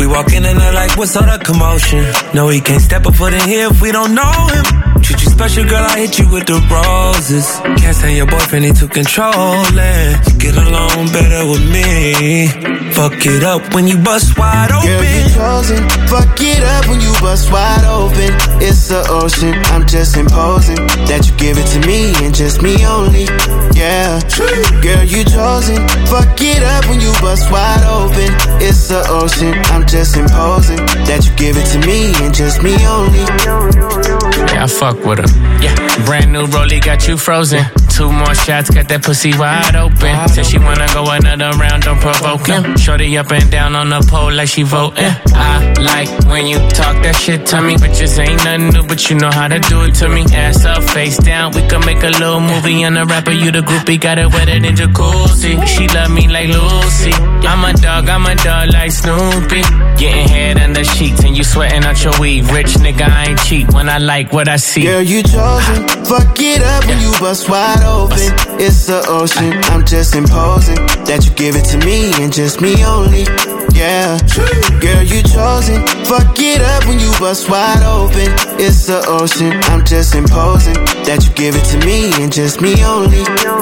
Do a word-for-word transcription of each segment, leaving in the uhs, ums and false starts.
We walk in and they're like, what's all the commotion? No, he can't step a foot in here if we don't know him. Treat you special, girl, I hit you with the roses. Can't stand your boyfriend, he too controlling. You get along better with me. Fuck it up when you bust wide open. Girl, you chosen. Fuck it up when you bust wide open. It's the ocean, I'm just imposing that you give it to me and just me only. Yeah, girl, you chosen. Fuck it up when you bust wide open. It's the ocean, I'm just imposing that you give it to me and just me only. Yeah, I fuck with her. Yeah, brand new rollie got you frozen. Two more shots, got that pussy wide open. Said she wanna go another round, don't provoke him. Shorty up and down on the pole like she voting. I like when you talk that shit to me. Bitches ain't nothing new, but you know how to do it to me. Ass up, face down, we can make a little movie. And the rapper, you the groupie, got it wetter than jacuzzi. She love me like Lucy. I'm a dog, I'm a dog like Snoopy. Getting head under sheets and you sweating out your weed. Rich nigga, I ain't cheap when I like what I see. Girl, you chosen. Fuck it up when you bust wide open. It's the ocean, I'm just imposing that you give it to me and just me only. Yeah, girl, you chosen. Fuck it up when you bust wide open. It's the ocean, I'm just imposing that you give it to me and just me only.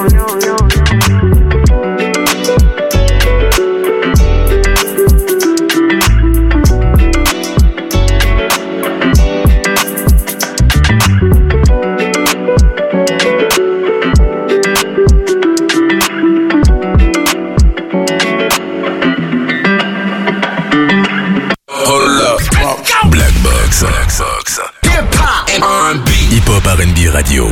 Hip-Hop R and B Radio.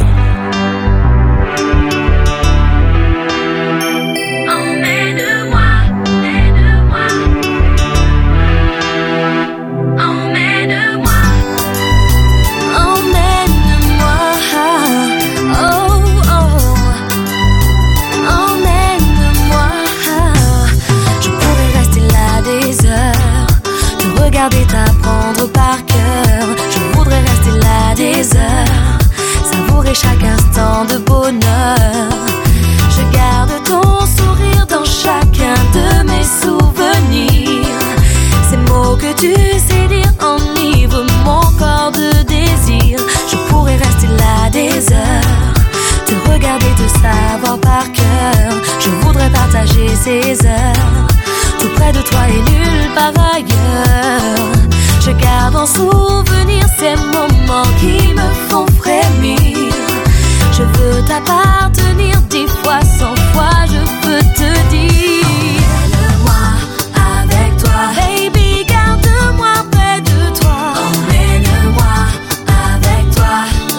T'apprendre par cœur, je voudrais rester là des heures, savourer chaque instant de bonheur. Je garde ton sourire dans chacun de mes souvenirs. Ces mots que tu sais dire enivrent mon corps de désir. Je pourrais rester là des heures, te regarder, te savoir par cœur. Je voudrais partager ces heures tout près de toi et nulle part ailleurs. Je garde en souvenir ces moments qui me font frémir. Je veux t'appartenir dix fois, cent fois, je veux te dire. Emmène-moi avec toi, baby, garde-moi près de toi. Emmène-moi avec toi,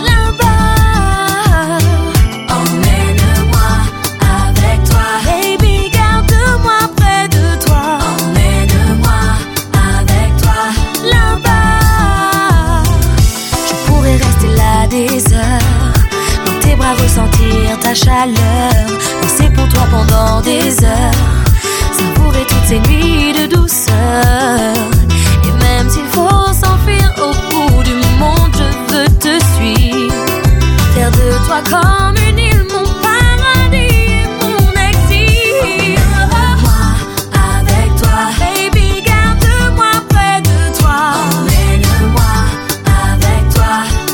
là-bas. Emmène-moi avec toi, baby, garde-moi près de toi. Emmène-moi avec toi, là-bas. Je pourrais rester là des heures, dans tes bras ressentir ta chaleur, danser pour toi pendant des heures, savourer toutes ces nuits de douceur. Et même s'il faut s'enfuir au bout du monde, je veux te suivre, faire de toi comme une île, mon paradis et mon exil. Emmène-moi avec toi, baby, garde-moi près de toi. Emmène-moi avec toi,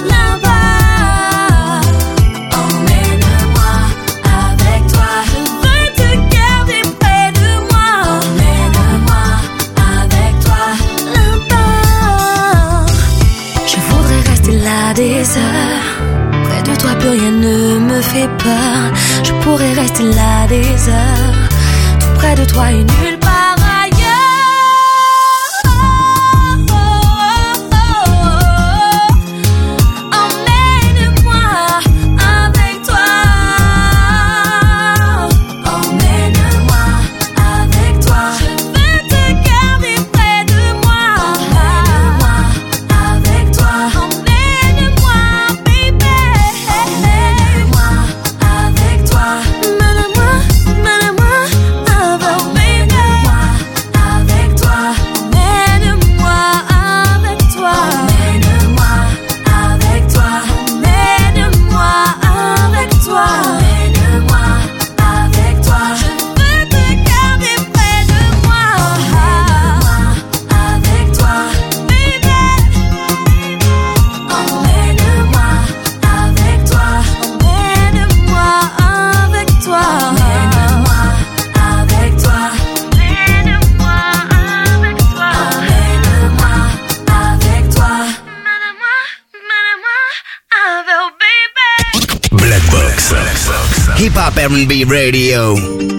là-bas. Emmène-moi avec toi, je veux te garder près de moi. Emmène-moi avec toi, là-bas. Je voudrais rester là des heures, près de toi plus rien ne me fait peur. Je pourrais rester là des heures, tout près de toi et nulle part ailleurs. Emmène-moi avec toi. Emmène-moi avec toi, je veux te garder près de moi. Emmène-moi avec toi. Emmène-moi, baby. Emmène-moi avec toi. Emmène-moi, emmène-moi avec baby. R and B Radio.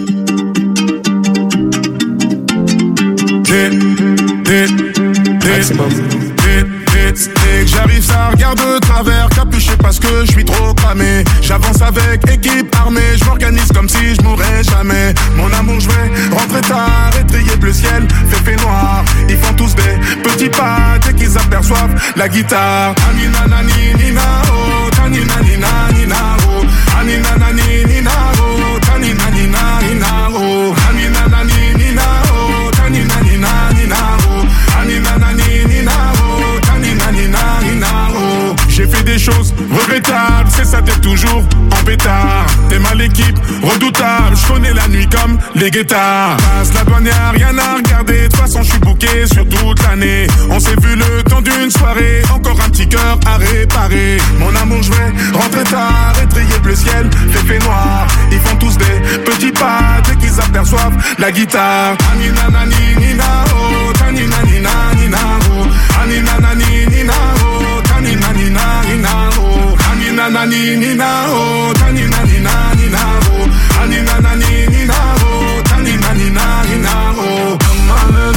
Hit, hit, hit, hit, hit, hit. J'arrive, ça regarde de travers, capuché parce que je suis trop cramé. J'avance avec équipe armée, je m'organise comme si je mourrais jamais. Mon amour, je vais rentrer tard, étrier le ciel, fait fait noir. Ils font tous des petits pas dès qu'ils aperçoivent la guitare. Anina nani nina oh, tanina nina nina oh, anina nani nina oh, tanina nina nina oh, anina nani nina oh, tanina nina nina oh, anina nani nina oh, tanina nina nina oh. J'ai fait des choses regrettables, c'est ça t'es toujours en pétard. T'es mal l'équipe, redoutable, je connais la nuit comme les guettards. Passe la douane, y'a rien à regarder, de toute façon je suis booké sur toute l'année. On s'est vu le temps d'une soirée, encore un petit cœur à réparer. Mon amour, je vais rentrer tard, étrier le ciel, fait fait noir. Ils font tous des petits pas dès qu'ils aperçoivent la guitare. Anina nani nina oh, tanina nina nina oh, anina nani nina oh, tanina nina nina oh, anina nani nina oh, tanina nina nina oh, anina nani nina oh, tanina nina nina oh. Amale,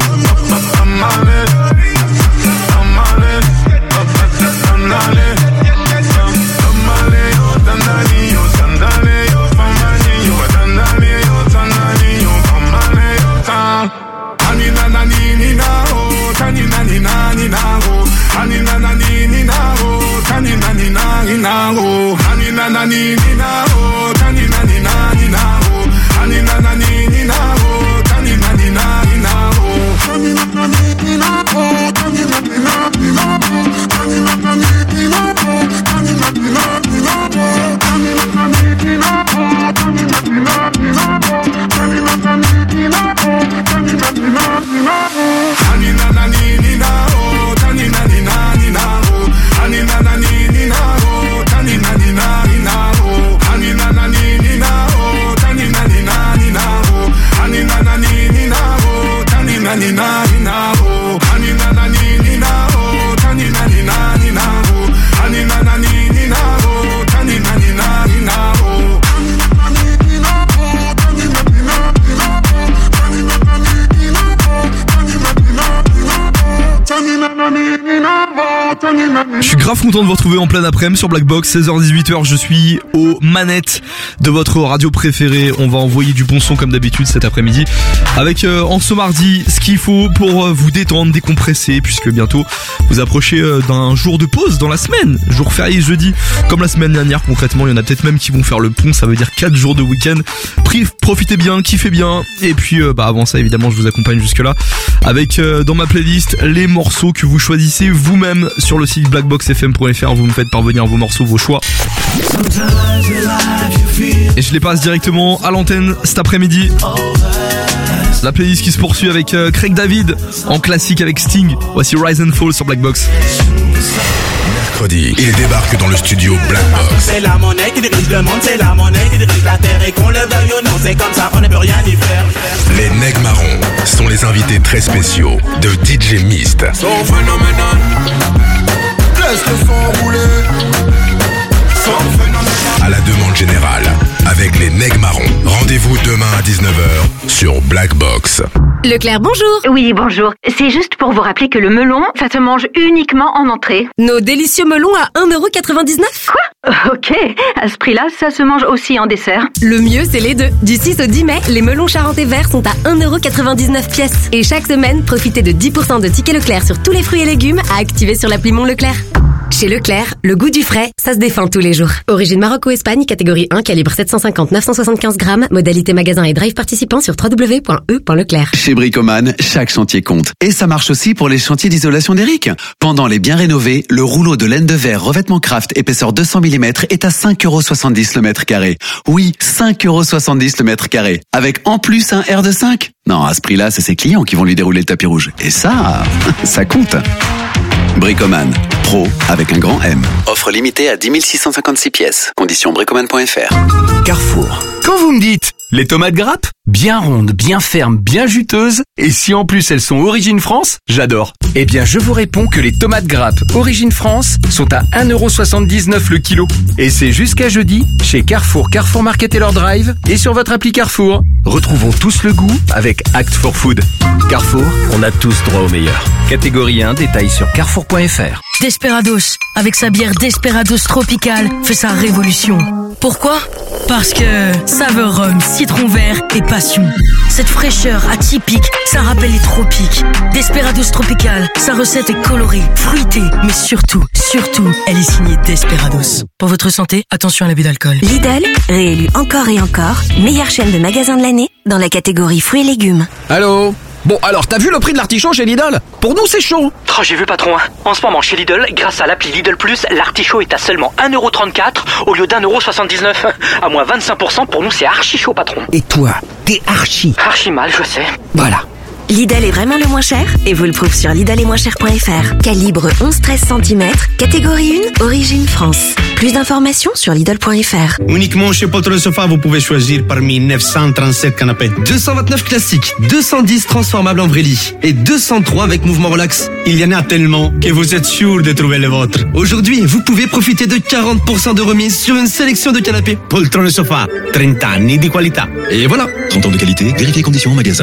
amale, amale, amale, amale, yo tandani, yo sandale, yo famani, yo tandani, yo tandani, yo famale, yo tan. Anina nani nina oh, tanina nina nina oh, anina nani nina oh, tanina nina nina oh, anina nani nina oh, tanina nina nina oh, anina nani nina oh, tanina nina nina oh, tanina nani nina oh, tanina nina nina oh, tanina nani nina oh, tanina nina nina oh, tanina nani nina oh, tanina nina nina oh, tanina nani nina oh, tanina nina nina oh, anina nani nina oh, tanina nina nina oh, anina nani nina oh, tanina nina nina oh, anina nani nina oh, tanina nina nina oh, anina nani nina oh, tanina nina nina oh, anina nani nina oh, tanina nina nina oh, anina nani nina oh, tanina nina nina oh, anina nani nina oh, tanina nina nina oh, tanina nani nina oh, tanina nina nina oh, tanina nani nina oh, tanina nina. Je suis grave content de vous retrouver en plein après-midi sur Blackbox, seize heures dix-huit heures, je suis aux manettes de votre radio préférée. On va envoyer du bon son comme d'habitude cet après-midi avec euh, en ce mardi ce qu'il faut pour euh, vous détendre, décompresser, puisque bientôt vous approchez euh, d'un jour de pause dans la semaine, jour férié jeudi comme la semaine dernière. Concrètement, il y en a peut-être même qui vont faire le pont, ça veut dire quatre jours de week-end. Profitez bien, kiffez bien, et puis euh, bah avant ça évidemment je vous accompagne jusque là avec euh, dans ma playlist les morceaux que vous choisissez vous-même sur le site blackbox f m point f r. Vous me faites parvenir vos morceaux, vos choix, et je les passe directement à l'antenne cet après-midi. La playlist qui se poursuit avec euh, Craig David en classique avec Sting. Voici Rise and Fall sur Blackbox. Mercredi, il débarque dans le studio Blackbox. C'est la monnaie qui dirige le monde, c'est la monnaie qui dirige la terre, et qu'on le veuille ou non, c'est comme ça, on ne peut rien y faire. Les Nègres Marrons sont les invités très spéciaux de D J Mist. Son phénoménal, laisse le son rouler. Son phénoménal. À la demande générale, avec les Nègres Marrons. Rendez-vous demain à dix-neuf heures sur Blackbox. Leclerc, bonjour. Oui, bonjour. C'est juste pour vous rappeler que le melon, ça se mange uniquement en entrée. Nos délicieux melons à un euro quatre-vingt-dix-neuf. Quoi ? Ok, à ce prix-là, ça se mange aussi en dessert. Le mieux, c'est les deux. Du six au dix mai, les melons charentais verts sont à un euro quatre-vingt-dix-neuf pièces. Et chaque semaine, profitez de dix pour cent de tickets Leclerc sur tous les fruits et légumes à activer sur l'appli Mon Leclerc. Chez Leclerc, le goût du frais, ça se défend tous les jours. Origine Maroc ou Espagne, catégorie un, calibre sept cent cinquante neuf cent soixante-quinze grammes, modalité magasin et drive participant sur w w w point e point leclerc. Chez Bricoman, chaque chantier compte. Et ça marche aussi pour les chantiers d'isolation d'Eric. Pendant les biens rénovés, le rouleau de laine de verre revêtement Craft épaisseur deux cents millimètres est à cinq euros soixante-dix le mètre carré. Oui, cinq euros soixante-dix le mètre carré. Avec en plus un R de cinq. Non, à ce prix-là, c'est ses clients qui vont lui dérouler le tapis rouge. Et ça, ça compte. Bricoman, pro avec un grand M. Offre limitée à dix mille six cent cinquante-six pièces. Conditions bricoman point f r. Carrefour. Quand vous me dites les tomates grappes, bien rondes, bien fermes, bien juteuses, et si en plus elles sont origine France, j'adore. Eh bien, je vous réponds que les tomates grappes Origine France sont à un euro soixante-dix-neuf le kilo. Et c'est jusqu'à jeudi chez Carrefour, Carrefour Market et leur Drive et sur votre appli Carrefour. Retrouvons tous le goût avec Act for Food. Carrefour, on a tous droit au meilleur. Catégorie un, détail sur carrefour point f r. Desperados, avec sa bière Desperados Tropical, fait sa révolution. Pourquoi ? Parce que saveur rhum, citron vert et passion. Cette fraîcheur atypique, ça rappelle les tropiques. Desperados Tropical, sa recette est colorée, fruitée, mais surtout, surtout, elle est signée Desperados. Pour votre santé, attention à l'abus d'alcool. Lidl, réélu encore et encore, meilleure chaîne de magasins de l'année dans la catégorie fruits et légumes. Allô ? Bon, alors, t'as vu le prix de l'artichaut chez Lidl ? Pour nous, c'est chaud. Oh, j'ai vu, patron. En ce moment, chez Lidl, grâce à l'appli Lidl Plus, l'artichaut est à seulement un euro trente-quatre au lieu d'un euro soixante-dix-neuf. À moins vingt-cinq pour cent, pour nous, c'est archi chaud, patron. Et toi, t'es archi. Archi mal, je sais. Voilà. Lidl est vraiment le moins cher et vous le prouve sur lidl est moins cher point f r. Calibre onze treize centimètres, catégorie un, origine France. Plus d'informations sur lidl point f r. Uniquement chez Poltron Sofa, vous pouvez choisir parmi neuf cent trente-sept canapés. deux cent vingt-neuf classiques, deux cent dix transformables en vrai lit et deux cent trois avec mouvement relax. Il y en a tellement que vous êtes sûr de trouver le vôtre. Aujourd'hui, vous pouvez profiter de quarante pour cent de remise sur une sélection de canapés. Poltron Sofa, trente anni di qualità. Et voilà. trente ans de qualité, vérifiez conditions en magasin.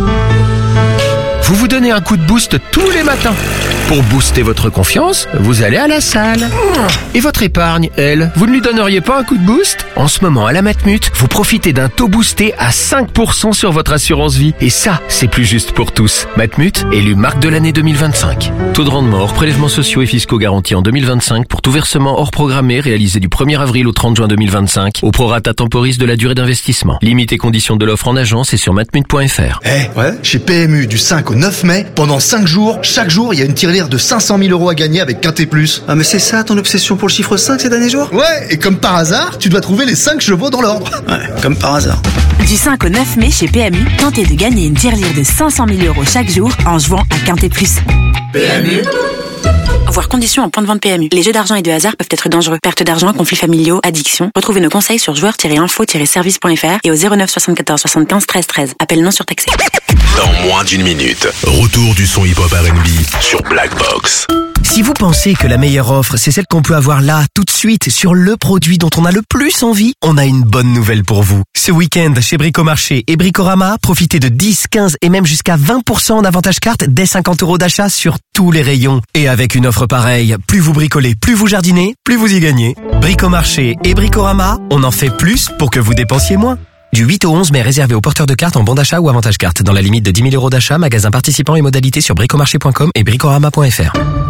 Vous vous donnez un coup de boost tous les matins. Pour booster votre confiance, vous allez à la salle. Et votre épargne, elle, vous ne lui donneriez pas un coup de boost ? En ce moment, à la Matmut, vous profitez d'un taux boosté à cinq pour cent sur votre assurance vie. Et ça, c'est plus juste pour tous. Matmut, élu marque de l'année deux mille vingt-cinq. Taux de rendement hors prélèvements sociaux et fiscaux garantis en deux mille vingt-cinq pour tout versement hors programmé réalisé du premier avril au trente juin deux mille vingt-cinq au prorata temporis de la durée d'investissement. Limite et conditions de l'offre en agence et sur matmut point f r. Eh, hey, ouais, chez P M U du cinq au neuf mai, pendant cinq jours, chaque jour, il y a une tirelire de cinq cent mille euros à gagner avec Quintet Plus. Ah mais c'est ça ton obsession pour le chiffre cinq ces derniers jours ? Ouais, et comme par hasard, tu dois trouver les cinq chevaux dans l'ordre. Ouais, comme par hasard. Du cinq au neuf mai chez P M U, tentez de gagner une tirelire de cinq cent mille euros chaque jour en jouant à Quintet Plus. P M U. Voir conditions en point de vente P M U. Les jeux d'argent et de hasard peuvent être dangereux. Perte d'argent, conflits familiaux, addiction. Retrouvez nos conseils sur joueurs tiret info tiret service point f r et au zéro neuf soixante-quatorze soixante-quinze treize treize. Appel non surtaxé. Dans moins d'une minute, retour du son hip-hop R and B sur Black Box. Si vous pensez que la meilleure offre, c'est celle qu'on peut avoir là, tout de suite, sur le produit dont on a le plus envie, on a une bonne nouvelle pour vous. Ce week-end, chez Bricomarché et Bricorama, profitez de dix, quinze et même jusqu'à vingt pour cent en avantage carte dès cinquante euros d'achat sur tous les rayons. Et avec une offre pareille, plus vous bricolez, plus vous jardinez, plus vous y gagnez. Bricomarché et Bricorama, on en fait plus pour que vous dépensiez moins. Du huit au onze mai, réservé aux porteurs de cartes en bon d'achat ou avantage carte. Dans la limite de dix mille euros d'achat, magasin participant et modalités sur bricomarché point com et bricorama point f r.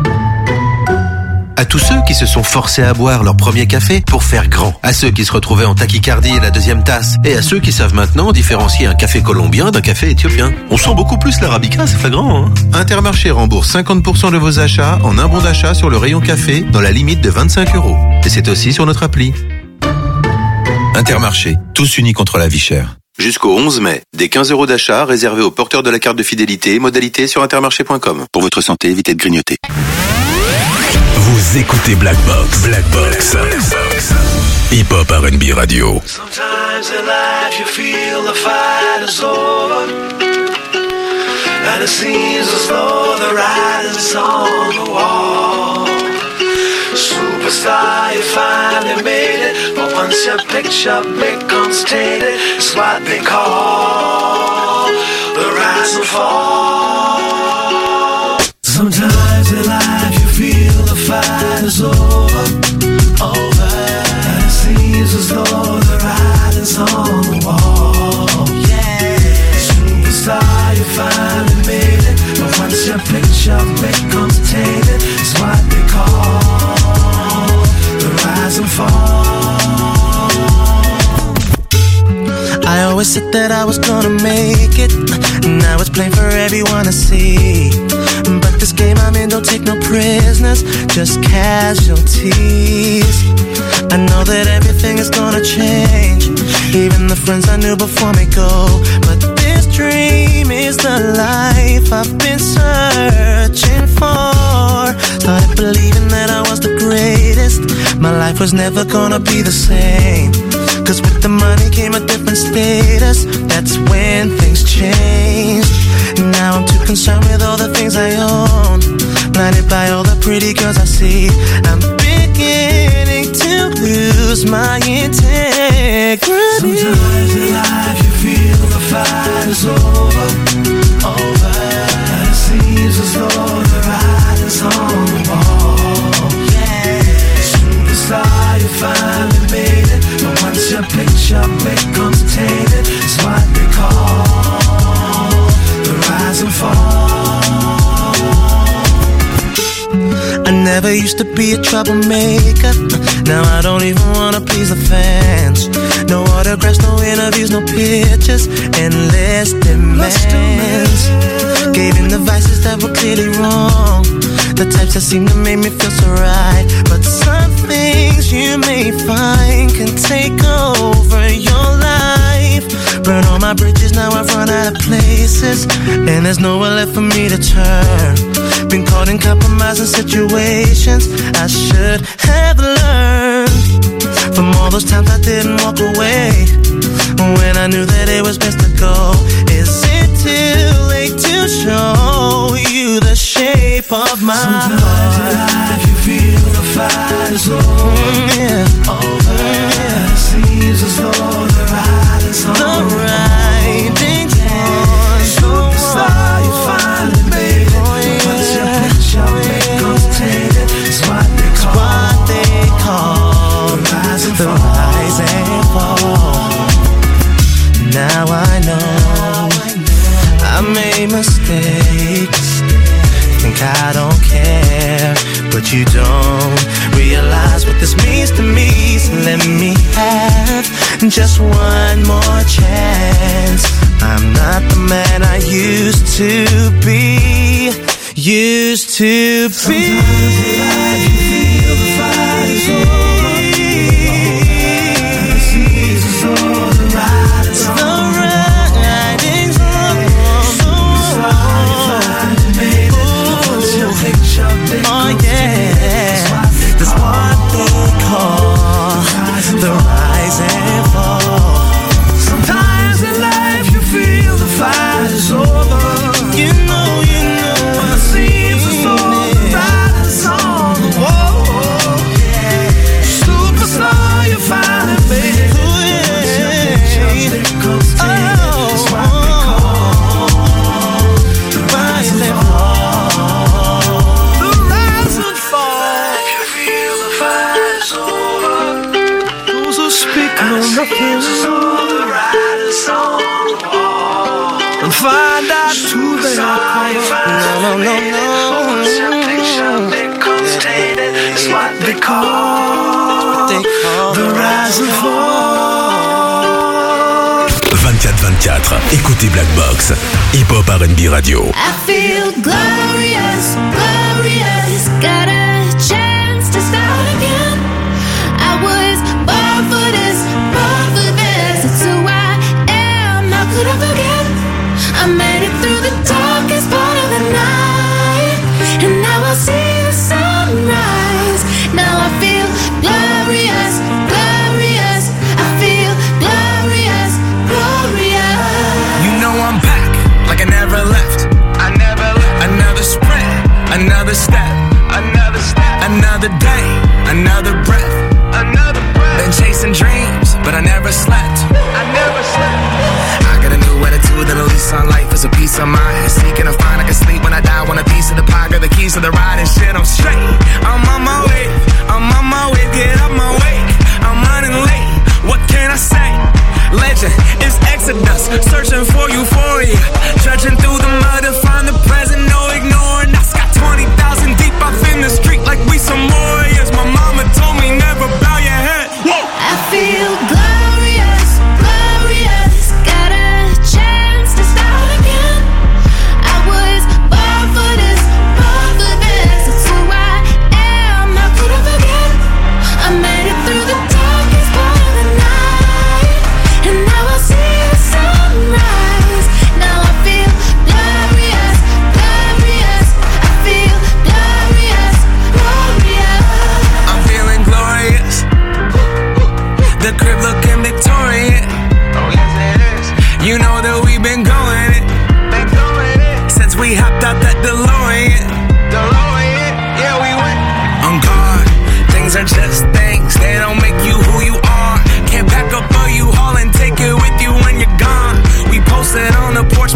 À tous ceux qui se sont forcés à boire leur premier café pour faire grand. À ceux qui se retrouvaient en tachycardie à la deuxième tasse. Et à ceux qui savent maintenant différencier un café colombien d'un café éthiopien. On sent beaucoup plus l'arabica, c'est flagrant, hein. Intermarché rembourse cinquante pour cent de vos achats en un bon d'achat sur le rayon café dans la limite de vingt-cinq euros. Et c'est aussi sur notre appli. Intermarché, tous unis contre la vie chère. Jusqu'au onze mai, des quinze euros d'achat réservés aux porteurs de la carte de fidélité, modalité sur intermarché point com. Pour votre santé, évitez de grignoter. Vous écoutez Black Box, Black Box, Hip Hop R and B Radio. Sometimes in life you feel the fight is over, and it seems as though the writing's on the wall. Superstar, you finally made it, but once your picture becomes tainted, it's what they call the rise and fall. Sometimes in life you feel the fight is over, over, and it seems as though the writing's on the wall. Yeah, superstar, you finally made it, but once your picture becomes tainted, it's what they call the rise and fall. I always said that I was gonna make it, now it's plain for everyone to see. But this game I'm in don't take no prisoners, just casualties. I know that everything is gonna change, even the friends I knew before me go. But this dream is the life I've been searching for. Started believing that I was the greatest, my life was never gonna be the same. Cause with the money came a different status. That's when things changed. Now I'm too concerned with all the things I own, blinded by all the pretty girls I see. I'm beginning to lose my integrity. Sometimes in life you feel the fight is over, over. And it seems as though the writing's on the wall. Yeah, superstar, you finally made it. But once your picture becomes tainted, it's what they call the rise and fall. I never used to be a troublemaker. Now I don't even wanna please the fans. No autographs, no interviews, no pictures, endless demands. Gave in the vices that were clearly wrong, the types that seem to make me feel so right. But some things you may find can take over your life. Burn all my bridges, now I've run out of places, and there's nowhere left for me to turn. Been caught in compromising situations I should have learned from all those times I didn't walk away when I knew that it was best to go. Is it too late to show you the shape of my Sometimes heart? Sometimes in life you feel the fight is over, mm, yeah. over. Yeah. It seems as though the writing's on the writing's on. Superstar, you finally made it. But once your picture becomes tainted, it's what they call, what they call the rise and the fall. Rise and fall. Now I know I made mistakes. Think I don't care, but you don't realize what this means to me. So let me have just one more chance. I'm not the man I used to be. Used to be. Sometimes in life you feel the fight is over, and it seems as though the writing's on. The writing's on. Superstar, you finally made it. But once your picture becomes tainted, that's what they call the rise and fall. Sometimes in life you feel the fight is over. You know, you know, and it seems as though the writing's on the wall. Superstar, you finally made it. Once your picture becomes tainted, it's what they call the rise and fall. The rise and fall. If you feel the fight is over, those who speak know nothing. The writing's on the wall. And find out who they are. No, no, no, no. Once your picture becomes tainted, it's what they call, they call the rise and fall. vingt-quatre vingt-quatre, écoutez Black Box, Hip Hop R and B Radio. I feel glorious, glorious. Got a chance to start again. I was born for this, born for this. It's who I am, how could I forget? I made it through the darkest part of the night, and now I see the sunrise. Now I feel glorious, glorious. I feel glorious, glorious. You know I'm back, like I never left. I never left. Another sprint, another step, another step, another day, another breath, another breath. Been chasing dreams, but I never slept. I never slept. I got a new attitude and a lease on life is a piece of mind. Seeking to find I can sleep when I die. Want a piece of the pie, got the keys to the ride and shit. I'm straight. I'm on my way. I'm on my way. Get up my way. I'm running late. What can I say? Legend is Exodus, searching for euphoria. Judging through the mud to find the present, no ignoring. I got twenty thousand deep off in the street like we some warriors. My mama told me never bow your head. Whoa. I feel glorious, glorious. Got a chance to start again. I was born for this, born for this. It's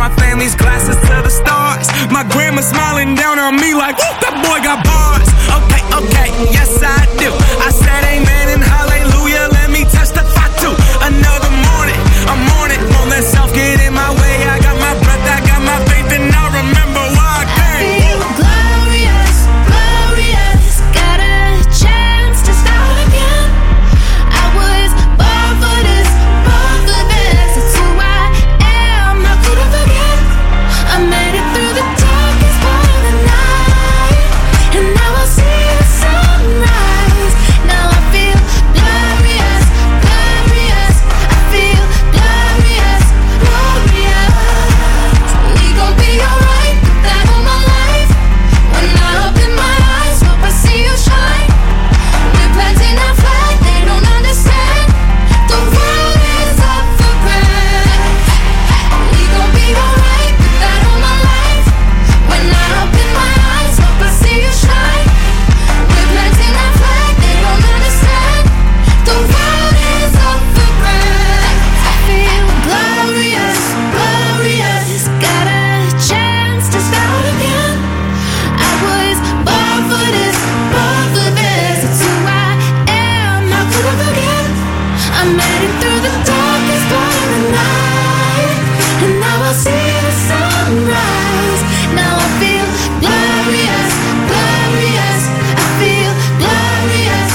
my family's glasses to the stars. My grandma smiling down on me like, whoop, that boy got bars. Okay, okay, yes I do. I said amen and hallelujah, let me testify too. Another morning, I'm on it, won't let self get in my way. I got my breath, I got my faith, and I remember why I came. I feel glorious, glorious. Got a chance to start again. I was born for this, born for this. It's who I am, I couldn't forget. I made it through the darkest part of the night, and now I see the sunrise. Now I feel glorious, glorious. I feel glorious, glorious. We gon' be alright, put that on my life. When I open my eyes, hope I see you shine. We're planting our flag, they don't understand. The world is up for grabs. We gon' be alright, put that on my life. When I open my eyes, hope I see you shine. We're planting our flag, they don't understand. The world is up for grabs. I feel glorious, glorious. Got a chance to start again. I was born for this, born for this. It's who I am, I couldn't forget. I made it through the darkest part of the night, and now I see the sunrise. Now I feel glorious, glorious. I feel glorious,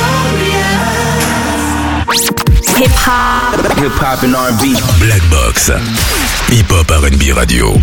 glorious. Hip hop. Hip hop and R and B. Black Box. Hip Hop R and B Radio.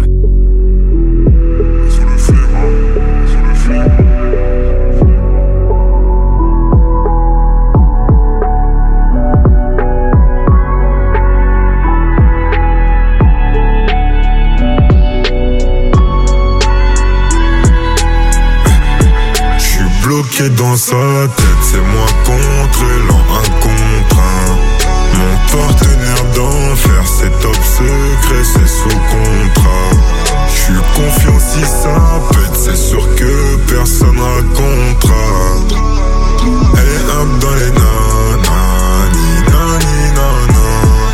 J'suis bloqué dans sa tête, c'est moi contre elle en un contre un. Mon partenaire d'enfer, c'est top secret, c'est sous contrat. J'suis confiant si ça pète, c'est sûr que personne racontera. Elle est up dans les nanas, ni nani nana.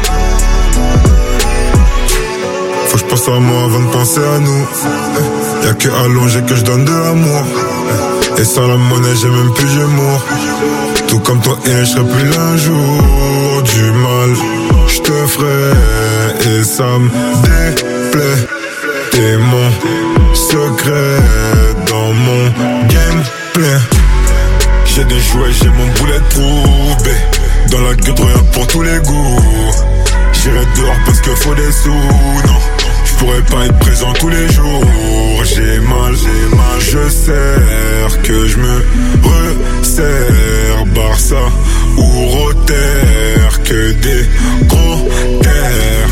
Faut que j'pense à moi avant de penser à nous. Y'a que allongé que j'donne de l'amour. Et sans la monnaie j'ai même plus d'humour. Tout comme toi et je serai plus un jour. Du mal j'te ferai et ça me déplaît. T'es mon secret dans mon gameplay. J'ai des jouets, j'ai mon bulletproof B. Dans la gueule rien pour tous les goûts. J'irai dehors parce que faut des sous. Non, je pourrais pas être présent tous les jours. J'ai mal, j'ai mal, je sers que je me resserre. Barça ou Rotter, que des gros terres.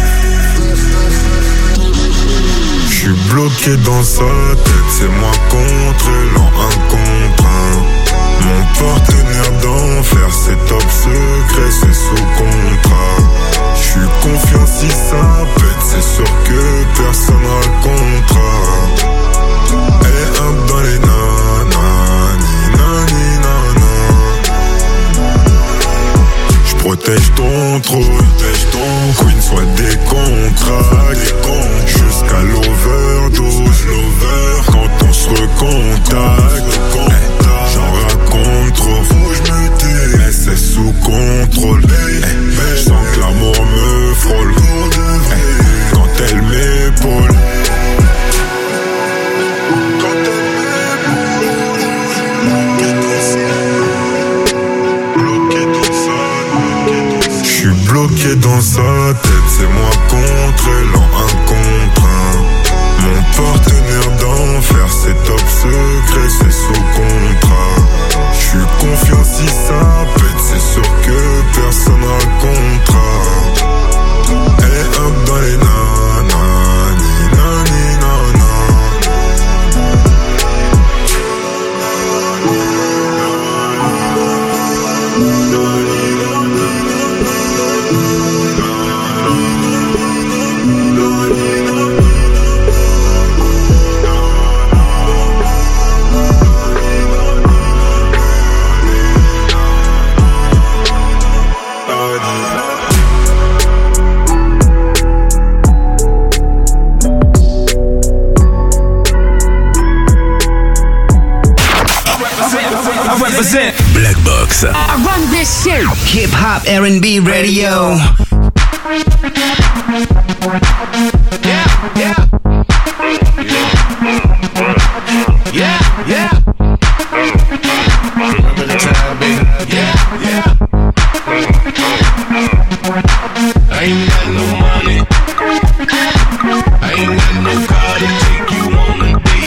J'suis bloqué dans sa tête, c'est moi contre elle en un contre un. Mon partenaire d'enfer, c'est top secret, c'est sous contrat. J'suis confiant si ça pète, c'est sûr que personne racontera. Elle est up dans les nanas, ni nani nana. J'protège ton trône, protège ton queen, soit des contrats, des comptes. Jusqu'à l'overdose, l'over, quand on se recontacte. J'en raconte trop, faut que j'me tais, mais c'est sous contrôle. J'sens que l'amour me frôle, quand elle m'épaule. J'suis bloqué dans sa tête, c'est moi contre elle en un contre un. Mon partenaire d'enfer, c'est top secret, c'est sous contrat. J'suis confiant si ça pète, c'est sûr que personne racontera. Elle est up dans les nanas, ni nani nana. represent. Black Box. I run this shit. Hip hop R and B radio. Yeah, yeah. Yeah, yeah. Remember the time, baby. Yeah, yeah. I ain't got no money. I ain't got no car to take you on a date.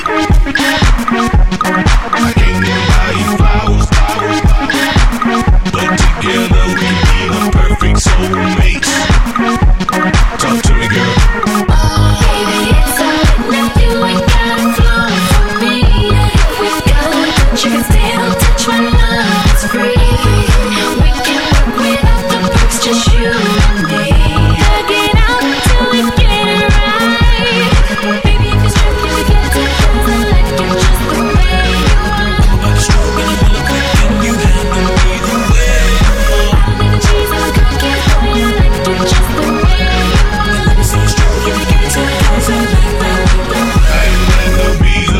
I can't even buy you flowers, flowers, flowers. But together we be the perfect soulmates. Talk to me, girl. Baby, it's alright now, you ain't got a flaw for me. If we go, but you can still touch my love, it's free. We can work without the perks, just you and me. Hug it out till we get it right. Baby, if it's true, you can get it, 'cause I like you just the way you are. Nobody's stroking, I'm gonna quick and you handle me the way you are. I don't need the cheese on the cookies, boy, I like you just the way you are. Let me see you stroke, you can get it, 'cause I like that. I ain't got no visa.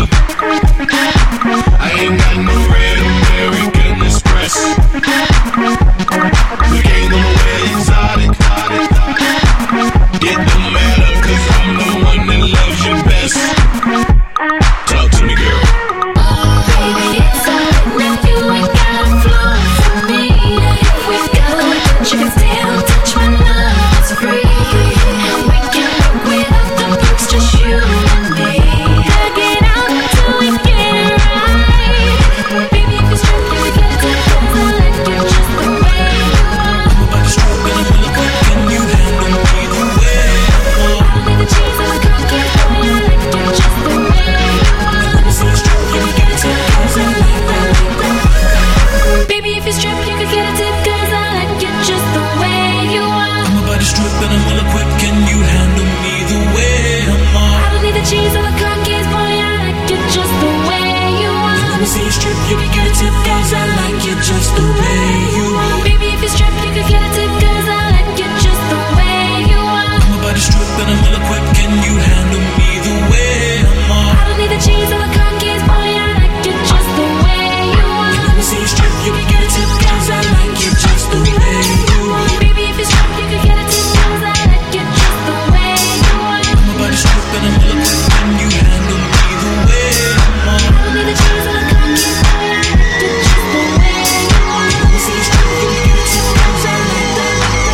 I ain't got no red American Express. We ain't gonna wear exotic. It don't matter, 'cause I'm the one that loves you best. Talk to me, girl. Baby, it's alright now, you ain't got a flaw for me. If we go, but you can still touch my love, it's free. We can work without the perks, just you and me. Hug it out till we get it right. Baby, if it's true, you can get it, 'cause I like you just the way you are. Nobody's stroking, I'm gonna quick and you handle me the way you are. I don't need the cheese on the cookies, boy, I like you just the way you are. Let me see you stroke, you can get it, 'cause I like that. Baby, if it's true, you can get it, 'cause I like you just the way you are. Nobody's stripping, I'm gonna quick and you handle me the way I'm I on. don't need the cheese on the cookies, boy, I like you just the way you are. Let me see you strip, you can get it, 'cause I like you just the way you are. Baby, if it's true, you can get it, 'cause I like you just the way you are. Nobody's stripping, I'm gonna quick and you handle me the way I'm on. I don't need the cheese on the cookies, boy, I like you just the way you are. Let me see you strip, you can get it, 'cause I like you just the way you are. Baby, if it's true, you can get it, 'cause I like you just the way you are. Nobody's stripping, I'm gonna quick and you handle me the way I'm on. I don't need the cheese on the cookies, boy, I like you just the way you are. Let me see you strip, you can get it, 'cause I like that.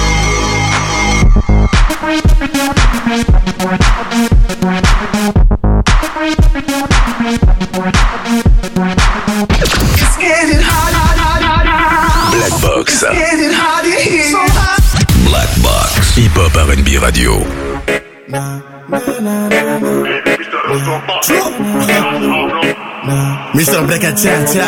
It's getting hot, hot, hot, hot, hot. Black Box. It's getting hot in here. So hot. Black Box. Hip Hop R and B Radio. mister Black at Tia Tia.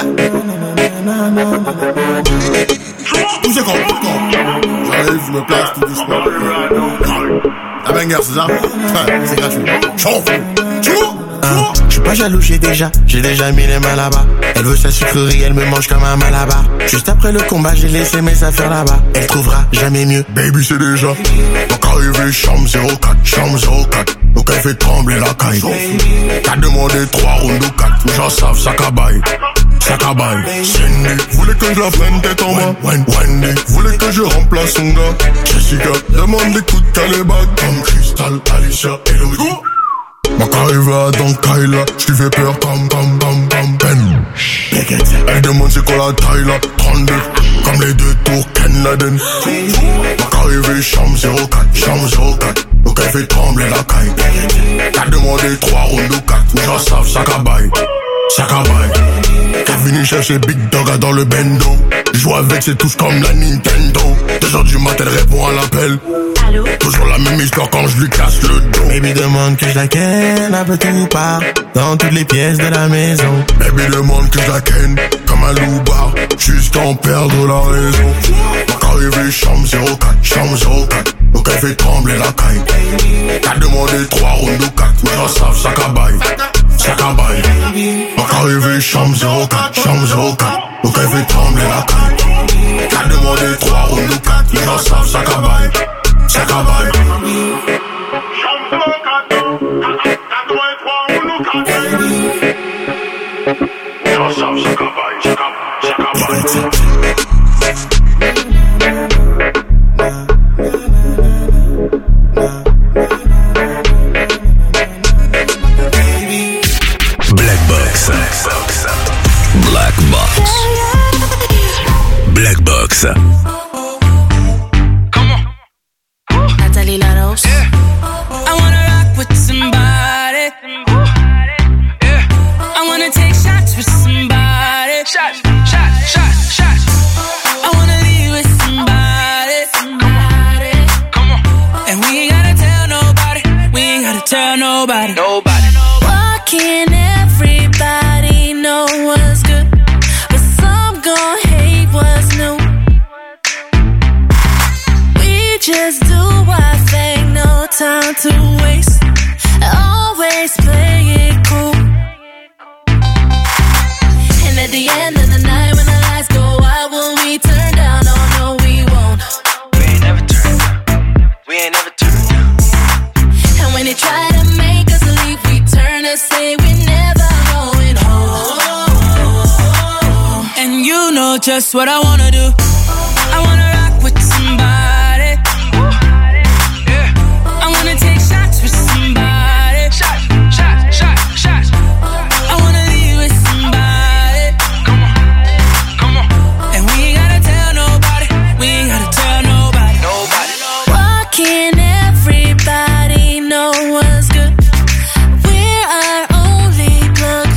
Bougez quand, quand. J'arrive, je me place tout doucement. La banger, c'est ça? C'est gratuit. Chauffe. Chauffe. Ah, je suis pas jaloux, j'ai déjà, j'ai déjà mis les mains là-bas. Elle veut sa sucrerie, elle me mange comme un malabar. Juste après le combat, j'ai laissé mes affaires là-bas. Elle trouvera jamais mieux. Baby, c'est déjà. Donc arrivé, chambre zéro quatre, chambre zéro quatre. Donc elle fait trembler la caille. T'as demandé trois rounds ou quatre. J'en savent, ça cabaye. Ça cabaye. Cindy, voulait que je la freine tête en bas. Wendy, voulait que je remplace son gars. Jessica, demande des coups de calébag. Comme Crystal, Alicia, Elodie. Ma carrière dans Kyla, j't'y fais peur, tam tam tam tam pen. Elle demande c'est quoi la taille là, trente-deux, comme les deux tours Ken Laden. Ma carrière chambre zéro quatre, chambre zéro quatre, donc elle fait trembler la caille. T'as demandé trois rounds ou quatre, j'en savent, ça cabaye, ça cabaye. T'as venu chercher Big Dog dans le bendo. Joue avec c'est tous comme la Nintendo. Deux heures du matin, elle répond à l'appel. Allô? Toujours la même histoire quand je lui casse le dos. Baby demande que je la ken un peu tout part, dans toutes les pièces de la maison. Baby demande que je la ken comme un loupard, juste en perdre la raison. Donc arrivé chambre zéro quatre, chambre zéro quatre, donc elle fait trembler la caille. T'as demandé trois rounds ou quatre, mais j'en savent, ça cabaye, ça cabaye. Donc arrivé chambre zéro quatre, chambre zéro quatre, donc elle fait trembler la caille. T'as demandé trois rounds ou quatre, mais j'en savent, ça cabaye, ça cabaye. J'en savent, ça cabaye, ça cabaye, ça cabaye. Black Box. Black Box. Black Box. Natalie Laros. Yeah. I wanna rock with somebody. Yeah. I wanna take shots with somebody. Shots, shots, shots, shots. I wanna leave with somebody. Somebody. Come on. And we ain't gotta tell nobody. We ain't gotta tell nobody. Nobody. Walking, everybody know what's good, but some gon' hate what's new. We just do our thing, no time to waste. Always play it cool. And at the end of the night, when the lights go out, will we turn down? Oh no, we won't. We ain't never turned down. We ain't never turned down. And when they try to make us leave, we turn and say we're never going home. And you know just what I wanna do. I wanna rock with somebody. Yeah. I wanna take shots with somebody. Shots, shots, shots, shots. I wanna leave with somebody. Come on, come on. And we ain't gotta tell nobody. We ain't gotta tell nobody. Nobody. Walking, everybody know what's good. We're our only plug.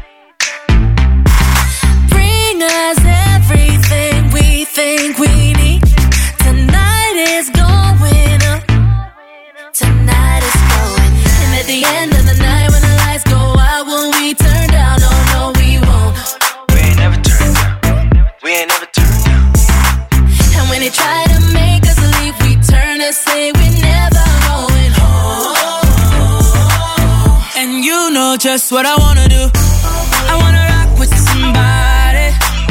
Bring us everything we think we need. Tonight is going up. Tonight is going up. And at the end of the night, when the lights go out, will we turn down? Oh no, we won't. We ain't never turned down. We ain't never turned down. And when they try to make us leave, we turn and say we're never going home. And you know just what I wanna do. I wanna rock with somebody.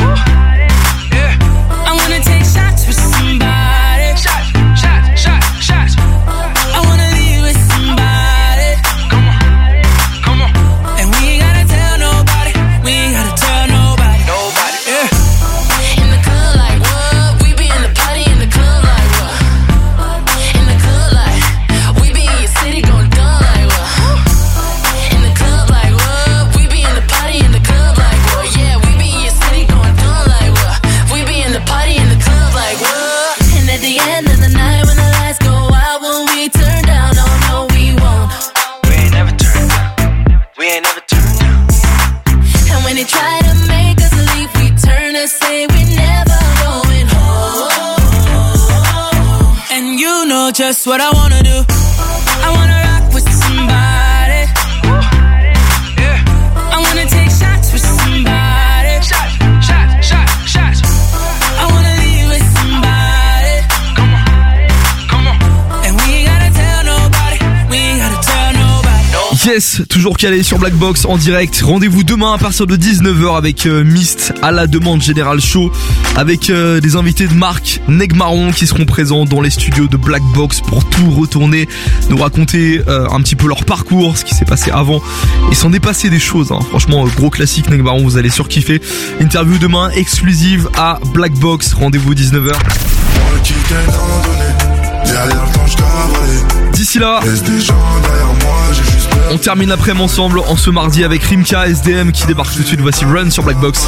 Yeah. I wanna take shots with somebody. Shots, shots, shots, shots. I wanna leave with somebody. Come on, come on. And we ain't gotta tell nobody. We ain't gotta tell nobody. Nobody. Yeah. In the club like what? We be in the party in the club like what? In the club like we be in your city going dumb like what? In the club like what? We be in the party in the club like what? Yeah, we be in your city going dumb like what? We be in the party in the club like what? And at the end of the night, when the lights go out, will we turn down? Oh no, we won't. We ain't never turned down. We ain't never turned down. And when they try to make us leave, we turn and say we're never going home. And you know just what I wanna do. I wanna rock with somebody. Yeah. I wanna take shots with somebody. Shots, shots, shots, shots. I wanna leave with somebody. Come on, come on. And we ain't gotta tell nobody. We ain't gotta tell nobody. No. Yes, toujours calé sur Black Box en direct. Rendez-vous demain à partir de dix-neuf heures avec euh, Myst à la demande Général Show, avec euh, des invités de marque Neg Marron qui seront présents dans les studios de Black Box pour tout retourner, nous raconter euh, un petit peu leur parcours, ce qui s'est passé avant. Il s'en est passé des choses, hein. Franchement, euh, gros classique Neg Marron, vous allez surkiffer. Interview demain exclusive à Black Box. Rendez-vous dix-neuf heures. D'ici là, on termine l'après-midi ensemble en ce mardi avec Rimka, S D M qui débarque tout de suite. Voici Run sur Black Box.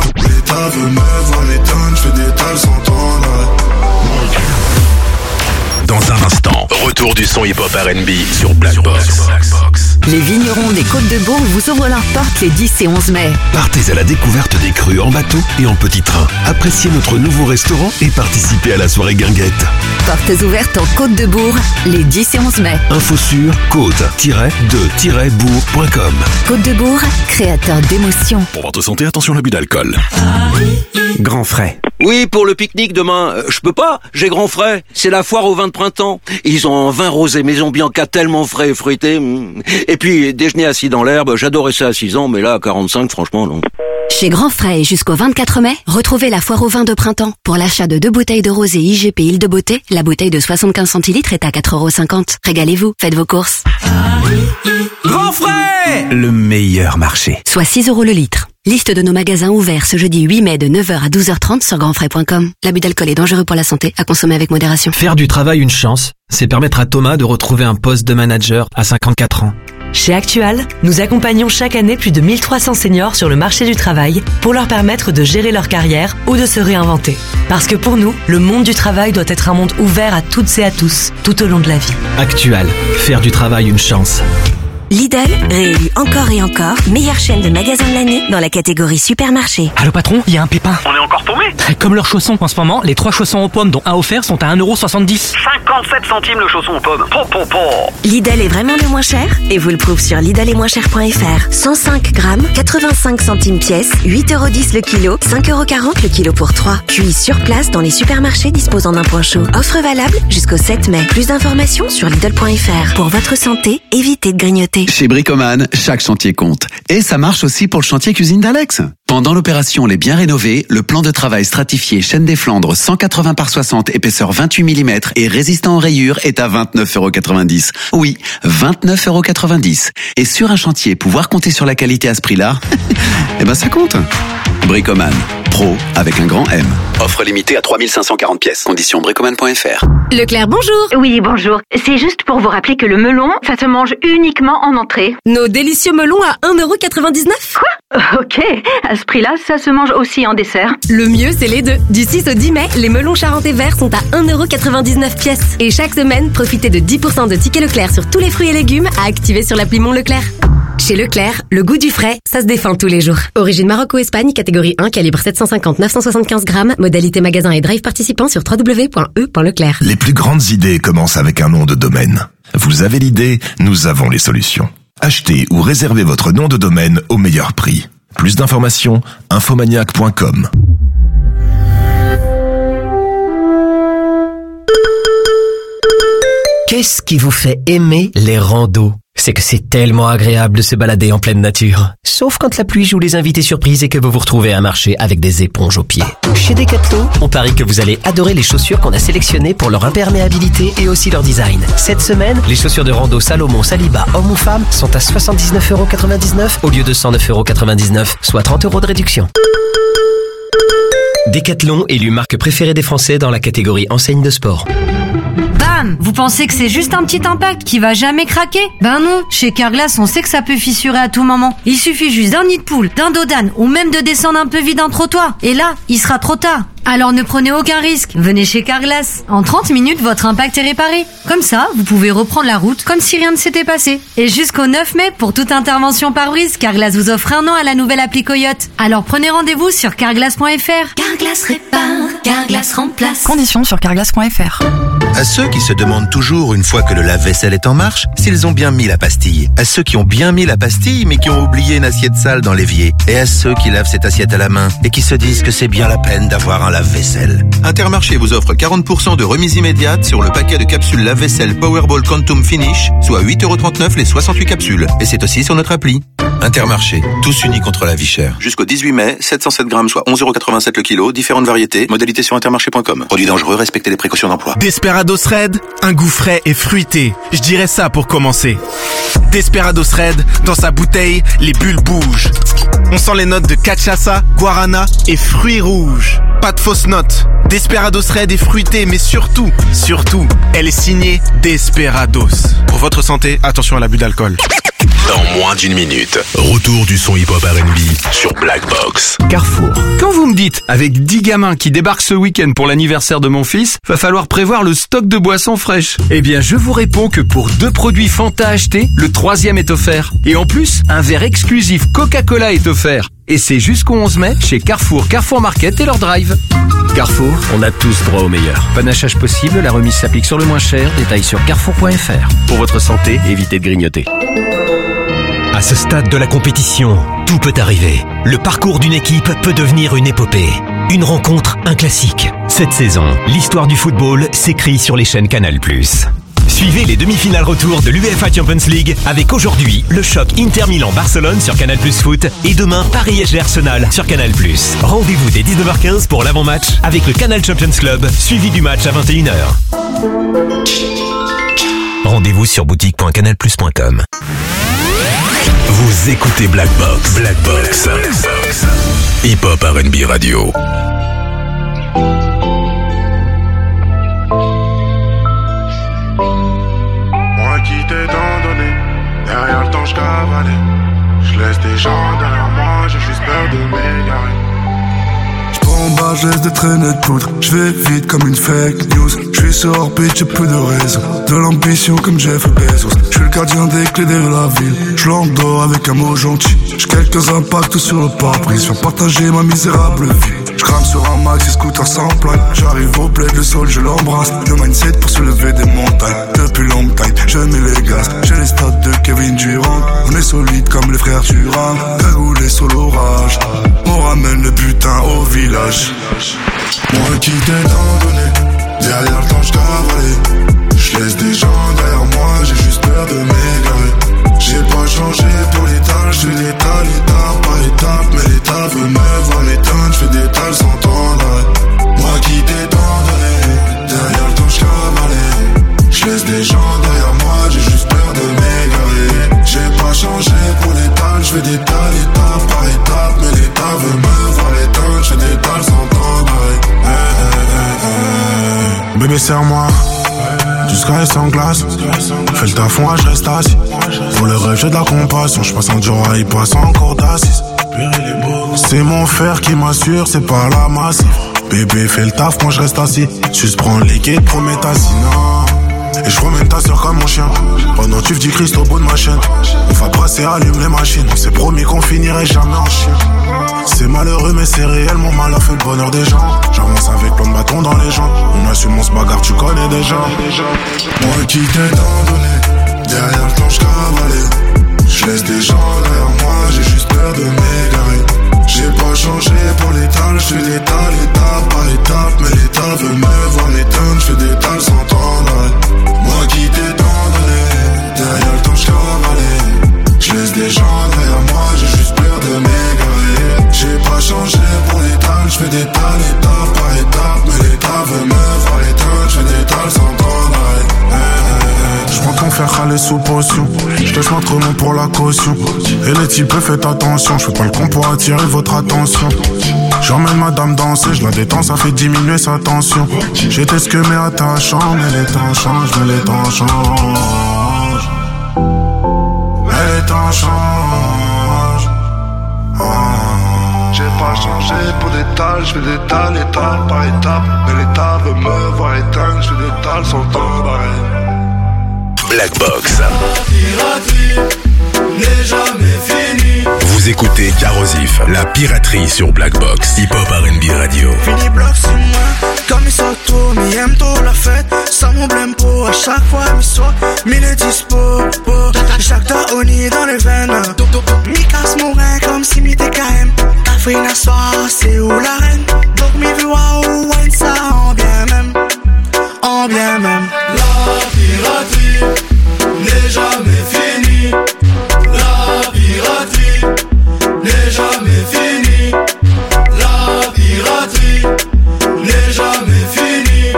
Dans un instant, retour du son hip-hop R and B sur Black Box. Les vignerons des Côtes-de-Bourg vous ouvrent leurs portes les dix et onze mai. Partez à la découverte des crus en bateau et en petit train. Appréciez notre nouveau restaurant et participez à la soirée guinguette. Portes ouvertes en Côte-de-Bourg les dix et onze mai. Info sur côte tiret de tiret bourg point com. Côte-de-Bourg, créateur d'émotions. Pour votre santé, attention à l'abus d'alcool. Grand frais. Oui, pour le pique-nique demain, euh, je peux pas, j'ai grand frais. C'est la foire au vin de printemps. Ils ont un vin rosé Maison Bianca tellement frais et fruité. Mm. Et puis, déjeuner assis dans l'herbe, j'adorais ça à six ans, mais là, à quarante-cinq, franchement, non. Chez Grand Frais et jusqu'au vingt-quatre mai, retrouvez la foire au vin de printemps. Pour l'achat de deux bouteilles de rosé I G P Île de Beauté, la bouteille de soixante-quinze centilitres est à quatre euros cinquante. Régalez-vous, faites vos courses. Grand Frais, le meilleur marché. Soit six euros le litre. Liste de nos magasins ouverts ce jeudi huit mai de neuf heures à douze heures trente sur grandfrais point com. L'abus d'alcool est dangereux pour la santé, à consommer avec modération. Faire du travail une chance, c'est permettre à Thomas de retrouver un poste de manager à cinquante-quatre ans. Chez Actual, nous accompagnons chaque année plus de mille trois cents seniors sur le marché du travail pour leur permettre de gérer leur carrière ou de se réinventer. Parce que pour nous, le monde du travail doit être un monde ouvert à toutes et à tous, tout au long de la vie. Actual, faire du travail une chance. Lidl, réélu encore et encore, meilleure chaîne de magasins de l'année dans la catégorie supermarché. Allô patron, il y a un pépin. On est encore paumé. Comme leurs chaussons en ce moment, les trois chaussons aux pommes dont un offert sont à un euro soixante-dix. cinquante-sept centimes le chausson aux pommes. Po, po, po. Lidl est vraiment le moins cher et vous le prouve sur lidl et moins cher point f r. cent cinq grammes, quatre-vingt-cinq centimes pièce, huit euros dix le kilo, cinq euros quarante le kilo pour trois. Cuit sur place dans les supermarchés disposant d'un point chaud. Offre valable jusqu'au sept mai. Plus d'informations sur lidl point f r. Pour votre santé, évitez de grignoter. Chez Bricoman, chaque chantier compte. Et ça marche aussi pour le chantier cuisine d'Alex. Pendant l'opération Les Biens Rénovés, le plan de travail stratifié Chêne des Flandres cent quatre-vingts par soixante, épaisseur vingt-huit millimètres et résistant aux rayures est à vingt-neuf euros quatre-vingt-dix. Oui, vingt-neuf euros quatre-vingt-dix. Et sur un chantier, pouvoir compter sur la qualité à ce prix-là, eh ben ça compte. Bricoman, pro avec un grand M. Offre limitée à trois mille cinq cent quarante pièces. Conditions bricoman point f r. Leclerc, bonjour. Oui, bonjour. C'est juste pour vous rappeler que le melon, ça se mange uniquement en entrée. Nos délicieux melons à un euro quatre-vingt-dix-neuf. Quoi ? Ok, à ce prix-là, ça se mange aussi en dessert. Le mieux, c'est les deux. Du six au dix mai, les melons charentais verts sont à un euro quatre-vingt-dix-neuf pièces. Et chaque semaine, profitez de dix pour cent de tickets Leclerc sur tous les fruits et légumes à activer sur l'appli Mon Leclerc. Chez Leclerc, le goût du frais, ça se défend tous les jours. Origine Maroc-Espagne, catégorie un, calibre sept cent cinquante à neuf cent soixante-quinze grammes, modalité magasin et drive participant sur w w w point e point leclerc. Les plus grandes idées commencent avec un nom de domaine. Vous avez l'idée, nous avons les solutions. Achetez ou réservez votre nom de domaine au meilleur prix. Plus d'informations, infomaniac point com. Qu'est-ce qui vous fait aimer les randos ? C'est que c'est tellement agréable de se balader en pleine nature. Sauf quand la pluie joue les invités surprises et que vous vous retrouvez à un marché avec des éponges aux pieds. Chez Decathlon, on parie que vous allez adorer les chaussures qu'on a sélectionnées pour leur imperméabilité et aussi leur design. Cette semaine, les chaussures de rando Salomon Saliba, homme ou femme, sont à soixante-dix-neuf euros quatre-vingt-dix-neuf au lieu de cent neuf euros quatre-vingt-dix-neuf, soit trente euros de réduction. Decathlon, élu marque préférée des Français dans la catégorie enseigne de sport. Bam! Vous pensez que c'est juste un petit impact qui va jamais craquer? Ben non, chez Carglass on sait que ça peut fissurer à tout moment. Il suffit juste d'un nid de poule, d'un dos d'âne ou même de descendre un peu vite un trottoir. Et là, il sera trop tard. Alors ne prenez aucun risque, venez chez Carglass. En trente minutes, votre impact est réparé. Comme ça, vous pouvez reprendre la route comme si rien ne s'était passé. Et jusqu'au neuf mai, pour toute intervention pare-brise, Carglass vous offre un an à la nouvelle appli Coyote. Alors prenez rendez-vous sur carglass point f r. Carglass répare, Carglass remplace. Conditions sur carglass point f r. À ceux qui se demandent toujours, une fois que le lave-vaisselle est en marche, s'ils ont bien mis la pastille. À ceux qui ont bien mis la pastille, mais qui ont oublié une assiette sale dans l'évier. Et à ceux qui lavent cette assiette à la main et qui se disent que c'est bien la peine d'avoir un lave-vaisselle. Intermarché vous offre quarante pour cent de remise immédiate sur le paquet de capsules lave-vaisselle Powerball Quantum Finish, soit huit euros trente-neuf les soixante-huit capsules. Et c'est aussi sur notre appli. Intermarché, tous unis contre la vie chère. Jusqu'au dix-huit mai, sept cent sept grammes, soit onze euros quatre-vingt-sept le kilo, différentes variétés, modalité sur intermarché point com. Produit dangereux, respectez les précautions d'emploi. Desperados Red, un goût frais et fruité. Je dirais ça pour commencer. Desperados Red, dans sa bouteille, les bulles bougent. On sent les notes de cachaça, guarana et fruits rouges. Pas de fausses notes. Desperados Red est fruité, mais surtout, surtout, elle est signée Desperados. Pour votre santé, attention à l'abus d'alcool. Dans moins d'une minute, retour du son hip-hop R and B sur Black Box. Carrefour. Quand vous me dites, avec dix gamins qui débarquent ce week-end pour l'anniversaire de mon fils, va falloir prévoir le stock de boissons fraîches. Eh bien, je vous réponds que pour deux produits Fanta achetés, le troisième est offert. Et en plus, un verre exclusif Coca-Cola est offert. Et c'est jusqu'au onze mai chez Carrefour, Carrefour Market et leur drive. Carrefour, on a tous droit au meilleur. Panachage possible, la remise s'applique sur le moins cher. Détail sur carrefour point f r. Pour votre santé, évitez de grignoter. À ce stade de la compétition, tout peut arriver. Le parcours d'une équipe peut devenir une épopée. Une rencontre, un classique. Cette saison, l'histoire du football s'écrit sur les chaînes Canal plus. Suivez les demi-finales retour de l'UEFA Champions League avec aujourd'hui le choc Inter Milan-Barcelone sur Canal plus Foot et demain Paris S G Arsenal sur Canal plus. Rendez-vous dès dix-neuf heures quinze pour l'avant-match avec le Canal Champions Club suivi du match à vingt et une heures. Rendez-vous sur boutique point canal plus point com. Vous écoutez Black Box. Black Box. Hip Hop R and B Radio. Moi qui t'ai tant donné, derrière le temps je cavalais. Je laisse des gens derrière moi, j'ai juste peur de m'égarer. J'prends je laisse des traînées de poudre. J'vais vite comme une fake news. J'suis sur orbite, j'ai plus de raison. De l'ambition comme Jeff Bezos. J'suis le gardien des clés de la ville. J'l'endors avec un mot gentil. J'ai quelques impacts sur le pare-brise. Viens partager ma misérable vie. J'crame sur un maxi scooter sans plaque. J'arrive au bled, le sol je l'embrasse. Le mindset pour soulever des montagnes. Depuis long time, je mets les gaz. J'ai les stats de Kevin Durant. On est solide comme les frères Durant. Cagoulé sur l'orage. On ramène le putain au village. Moi qui t'ai tant donné, derrière le temps je cavalais. Je laisse des gens derrière moi, j'ai juste peur de m'égarer. J'ai pas changé pour l'étal, je fais l'étal, étape par étape. Mais l'état veut me voir m'éteindre, je fais des tales sans temps. Moi qui t'ai tant donné, derrière le temps je cavalais. Je laisse des gens derrière moi, j'ai juste peur de m'égarer. J'ai pas changé pour l'étal, je fais des tales, étape par étape. Mais l'état veut me voir m'éteindre, je fais des tales sans temps. Bébé serre-moi, jusqu'à sans glace. Fais le taf, moi je reste assis. Pour le rêve j'ai de la compassion. Je passe en dur, il passe encore d'assise. C'est mon fer qui m'assure, c'est pas la masse. Bébé fais le taf, moi je reste assis. Juste prends le liquide, promets ta sinon. Et je promène ta soeur comme mon chien. Pendant tu dis Christ au bout de ma chaîne. On va brasser, allume les machines. On s'est promis qu'on finirait jamais en chien. C'est malheureux mais c'est réel, mon malheur fait le bonheur des gens. J'avance avec plein de bâtons dans les jambes. On assume, on se bagarre, tu connais déjà. Moi qui t'ai tant donné, derrière le temps je cavalais. Je laisse des gens derrière moi, j'ai juste peur de m'égarer. J'ai pas changé pour l'étal, je fais l'étal, étape par étape. Mais l'état veut me voir m'éteindre, je fais des tales sans temps d'arrêt. Moi qui t'ai tant donné, derrière le temps je cavalais. Je laisse des gens derrière moi, j'ai juste peur de m'égarer. J'ai pas changé pour l'étal, je fais des tales, étape par étape. Mais l'état veut me voir l'éteindre, je fais des tales sans temps d'arrêt. Je prends ton fer râler sous potion. Je laisse notre nom pour la caution. Et les types faites attention, je fais pas le con pour attirer votre attention. J'emmène madame danser, je la détends, ça fait diminuer sa tension. J'étais ce que mais attachant, mais les temps changent, mais les temps changent. Mais les temps changent. Oh. J'ai pas changé pour des tales, je fais des tales, étape par étape. Mais l'état veut me voir éteindre, je fais des tales sans temps d'arrêt. Black Box. La piraterie n'est jamais finie. Vous écoutez Corrosif, la piraterie sur Black Box. Hip Hop R and B Radio. Fini bloc sur moi, comme ils sont trop, mais aime trop la fête. Sans mon blême pour à chaque fois, mi soir, mi le dispo. Chaque taoni dans les veines. Mi casse mon rein comme si mi t'es K M. Café n'a soir, c'est où la reine. Donc mi vu waouh, ouais, ça en bien même. En bien même. La piraterie n'est jamais finie. La piraterie n'est jamais finie. La piraterie n'est jamais finie.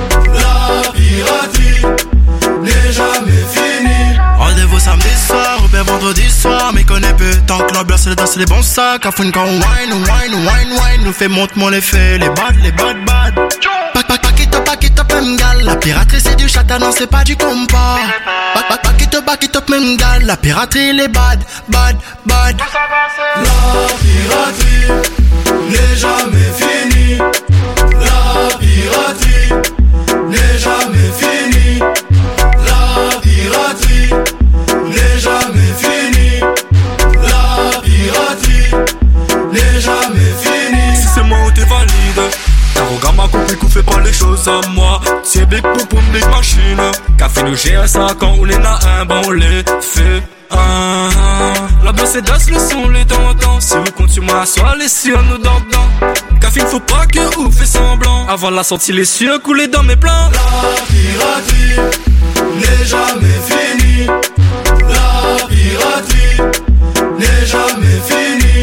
La piraterie n'est jamais finie. Rendez-vous samedi soir ou bien vendredi soir. Mais connais peu tant que l'ambiance c'est danser les bons sacs. À fond quand on wine, on wine, on wine, wine. Nous fait monte mon effet, les bad, les bad, bad. Pack it up, pack it up, même gal. La piraterie c'est du chata, non c'est pas du compas. Pack it up, pack it up, même gal. La piraterie les bad, bad, bad. La piraterie n'est jamais finie. La piraterie n'est jamais finie. La piraterie n'est jamais finie. La piraterie n'est jamais finie. Si c'est moi ou t'es valide. Regarde ma compris qu'on fait pas les choses à moi. C'est big pour pour big machine. Café nous gère ça quand on est là un bon on les fait. Ah, la blonde c'est das le son les dents dents. Si vous comptez sur moi soit les cieux nous dents dents. Café faut pas que vous fait semblant. Avant la sortie les cieux couler dans mes plans. La piraterie n'est jamais finie. La piraterie n'est jamais finie.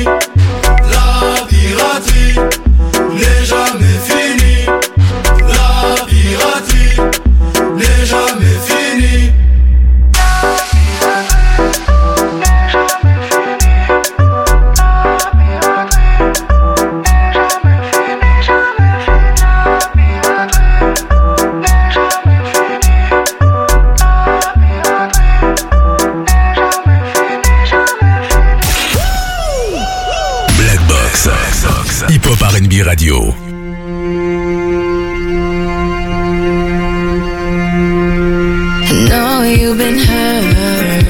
La piraterie n'est jamais finie. La piraterie n'est jamais finie. La piraterie n'est jamais finie. La piraterie Hip Hop R and B Radio. I know you've been hurt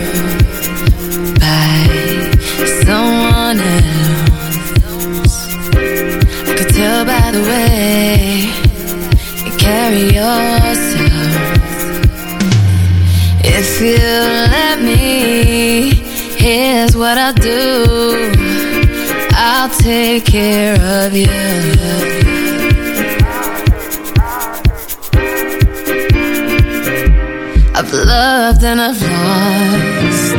by someone else. I could tell by the way you carry yourself. If you let me, here's what I'll do. I'll take care of you. I've loved and I've lost.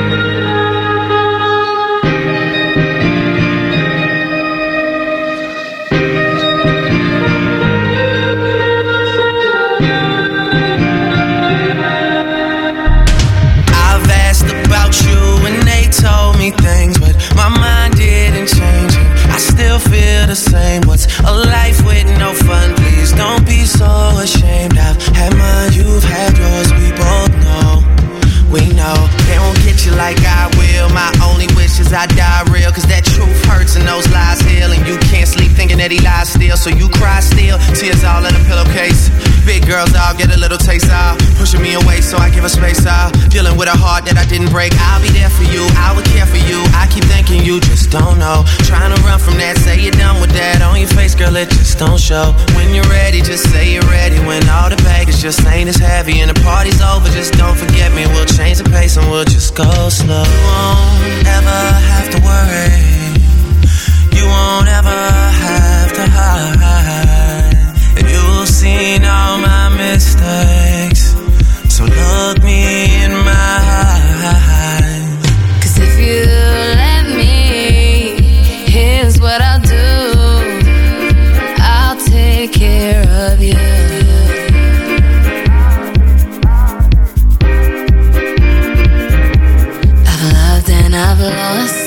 I've asked about you and they told me things, but my mind didn't change. I still feel the same. What's a life with no fun? Please don't be so ashamed. I've had mine, you've had yours. We both know, we know. They won't get you like I will. My only wish is I die real, cause that truth hurts and those lies heal. And you can't sleep thinking that he lies still, so you cry still. Tears all in a pillowcase. Big girls all get a little taste out, pushing me away so I give her space out. Dealing with a heart that I didn't break. I'll be there for you, I would care for you. I keep thinking you just don't know. Trying to run from that, say you're done with that. On your face, girl, it just don't show. When you're ready, just say you're ready. When all the baggage just ain't as heavy and the party's over, just don't forget me. We'll change the pace and we'll just go slow. You won't ever have to worry. You won't ever have to hide. And you've seen all my mistakes, so look me in my eyes. Cause if you let me, here's what I'll do. I'll take care of you. I've loved and I've lost.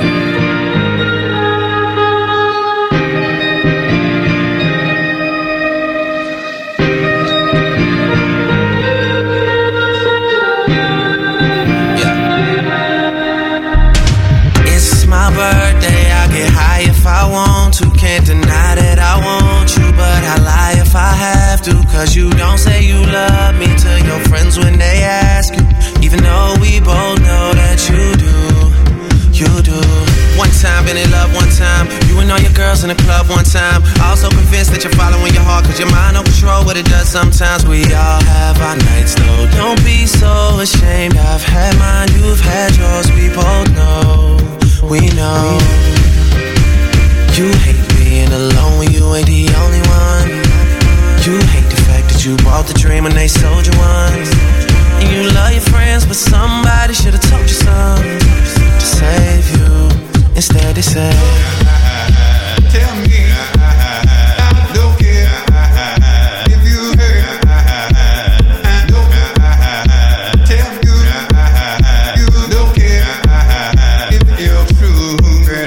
Birthday, I get high if I want to. Can't deny that I want you, but I lie if I have to. Cause you don't say you love me to your friends when they ask you, even though we both know that you do, you do. One time, been in love one time. You and all your girls in the club one time. Also convinced that you're following your heart, cause your mind don't control what it does sometimes. We all have our nights though. Don't be so ashamed. I've had mine, you've had yours. We both know, we know. You hate being alone when you ain't the only one. You hate the fact that you bought the dream and they sold you one. And you love your friends, but somebody should've told you something to save you. Instead they say, tell me, I don't care if you hurt. I don't tell you, you don't care if you're true.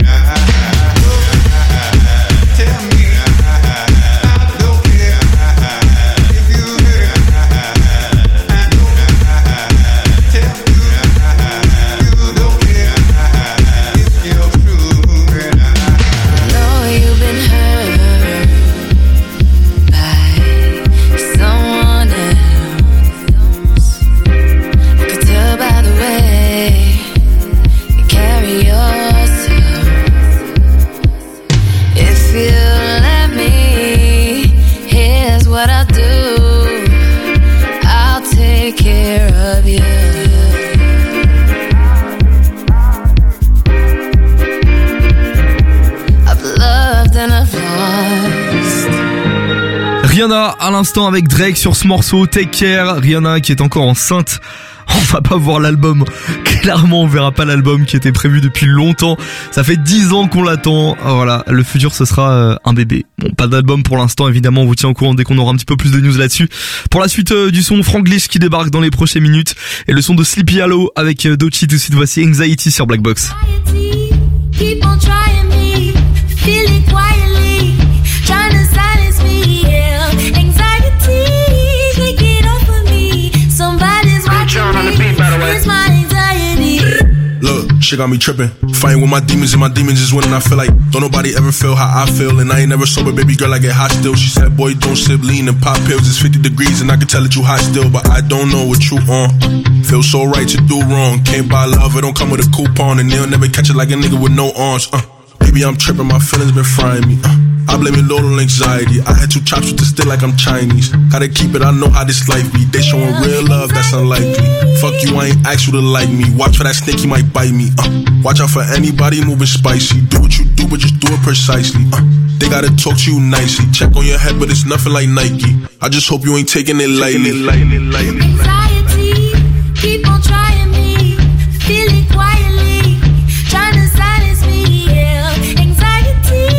Tell me, I don't care if you hurt. I don't tell you, you don't care if you're true. I know you've been hurt by someone else. I could tell by the way you carry yourself. If you let me, here's what I'll do. I'll take care of you. I've loved and I've lost. Rihanna à l'instant avec Drake sur ce morceau Take Care. Rihanna qui est encore enceinte. On va pas voir l'album. Clairement on verra pas l'album qui était prévu depuis longtemps. Ça fait dix ans qu'on l'attend. Voilà, le futur ce sera euh, un bébé. Bon, pas d'album pour l'instant évidemment, on vous tient au courant dès qu'on aura un petit peu plus de news là-dessus. Pour la suite euh, du son Franglish qui débarque dans les prochaines minutes. Et le son de Sleepy Hollow avec euh, Doechii. Tout de suite voici Anxiety sur Black Box. Keep on trying me, feel it quietly, trying to silence me, yeah. Anxiety, take it off of me. Somebody's watching me, it's my anxiety. Look, shit got me tripping. Fighting with my demons and my demons is winning. I feel like don't nobody ever feel how I feel. And I ain't never sober, baby girl, I get hot still. She said, boy, don't sip lean and pop pills. It's fifty degrees and I can tell that you hot still. But I don't know what you on. Feel so right to do wrong. Can't buy love, it don't come with a coupon. And they'll never catch it like a nigga with no arms. Uh, baby, I'm tripping, my feelings been frying me. Uh, I blame it load on anxiety. I had two chops with the stick like I'm Chinese. Gotta keep it, I know how this life be. They showing real love, that's unlikely. Fuck you, I ain't asked you to like me. Watch for that snake, he might bite me. Uh, watch out for anybody moving spicy. Do what you do, but just do it precisely. Uh, they gotta talk to you nicely. Check on your head, but it's nothing like Nike. I just hope you ain't taking it lightly. Anxiety, keep on trying me. Feel it quietly, trying to silence me. Yeah, anxiety.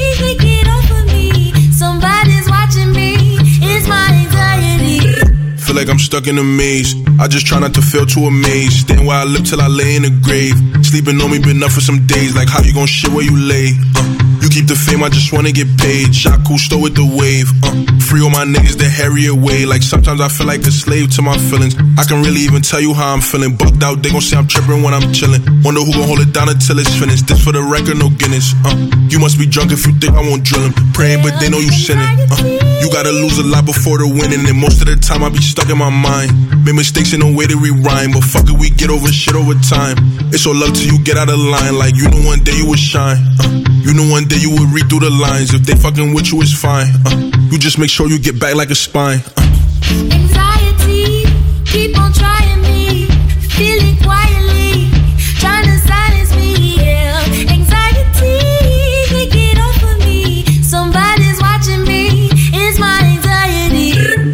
Feel like I'm stuck in a maze. I just try not to feel too amazed. Staying where I live till I lay in the grave. Sleeping on me been up for some days. Like how you gon' shit where you lay? Uh, you keep the fame, I just wanna get paid. Shot cool, stow with the wave. Uh, free all my niggas the hairy away. Like sometimes I feel like a slave to my feelings. I can really even tell you how I'm feeling. Bugged out, they gon' say I'm tripping when I'm chillin'. Wonder who gon' hold it down until it's finished. This for the record, no Guinness. Uh, you must be drunk if you think I won't drill him. Praying, but they know you sinning. Uh, you gotta lose a lot before the winning. And most of the time I be stuck in my mind. Made mistakes and no way to rewind. But fuck it, we get over shit over time. It's all love till you get out of line. Like you know one day you would shine. Uh, you know one day you would read through the lines. If they fucking with you, it's fine. Uh, you just make sure you get back like a spine. Uh. Anxiety, keep on trying me. Feel it quietly, trying to silence me. Yeah, anxiety, take it off of me. Somebody's watching me. It's my anxiety.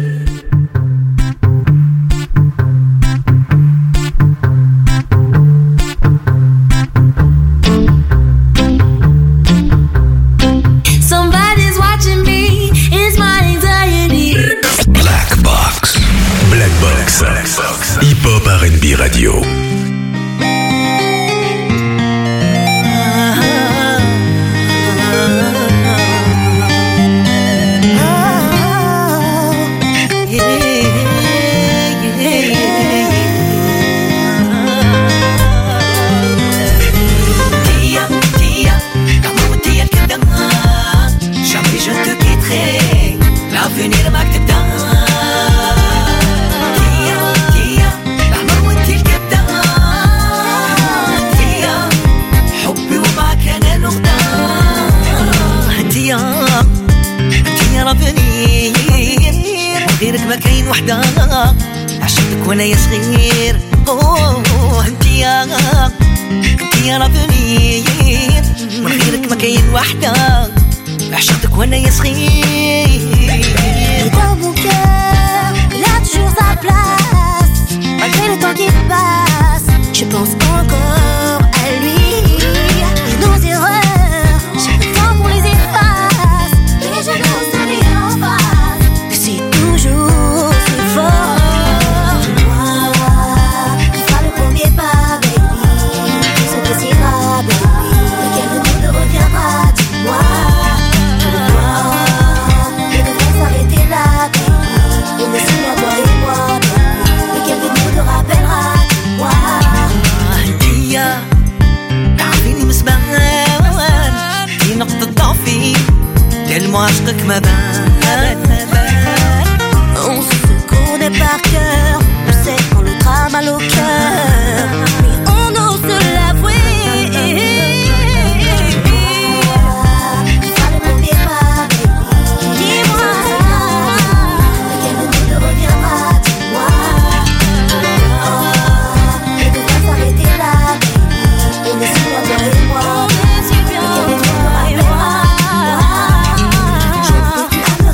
Somebody's watching me. It's my anxiety. Black Box. Black Box. Hip Hop R and B Radio. L'avenir m'accepte. Tia, tia, العمر وانت الكبدة. tia, حبي ومعك أنا نقطة. tia, tia l'avenir. غيرك ما كاين وحدة. عشقتك وانا يا صغير. اوه tia, tia l'avenir. من غيرك ما كاين وحدة. عشقتك وانا يا صغير. Et dans mon cœur, il a toujours sa place. Malgré le temps qui passe, je pense encore à lui. Et nos erreurs, chaque temps qu'on les efface. Et je dois saluer en face que c'est toujours si fort. Moi, qui fera le premier pas, baby. Qui se décidera, baby. Lequel de nous deux reviendra, dis-moi. Tellement عشقك ما بان. On se connaît par cœur, on sait quand l'autre a mal au cœur, mais on ose se l'avouer. Dis-moi, lequel de nous deux reviendra, dis-moi. Ne devrait s'arrêter là, baby. On est si bien toi et moi. Lequel de nous deux rappellera.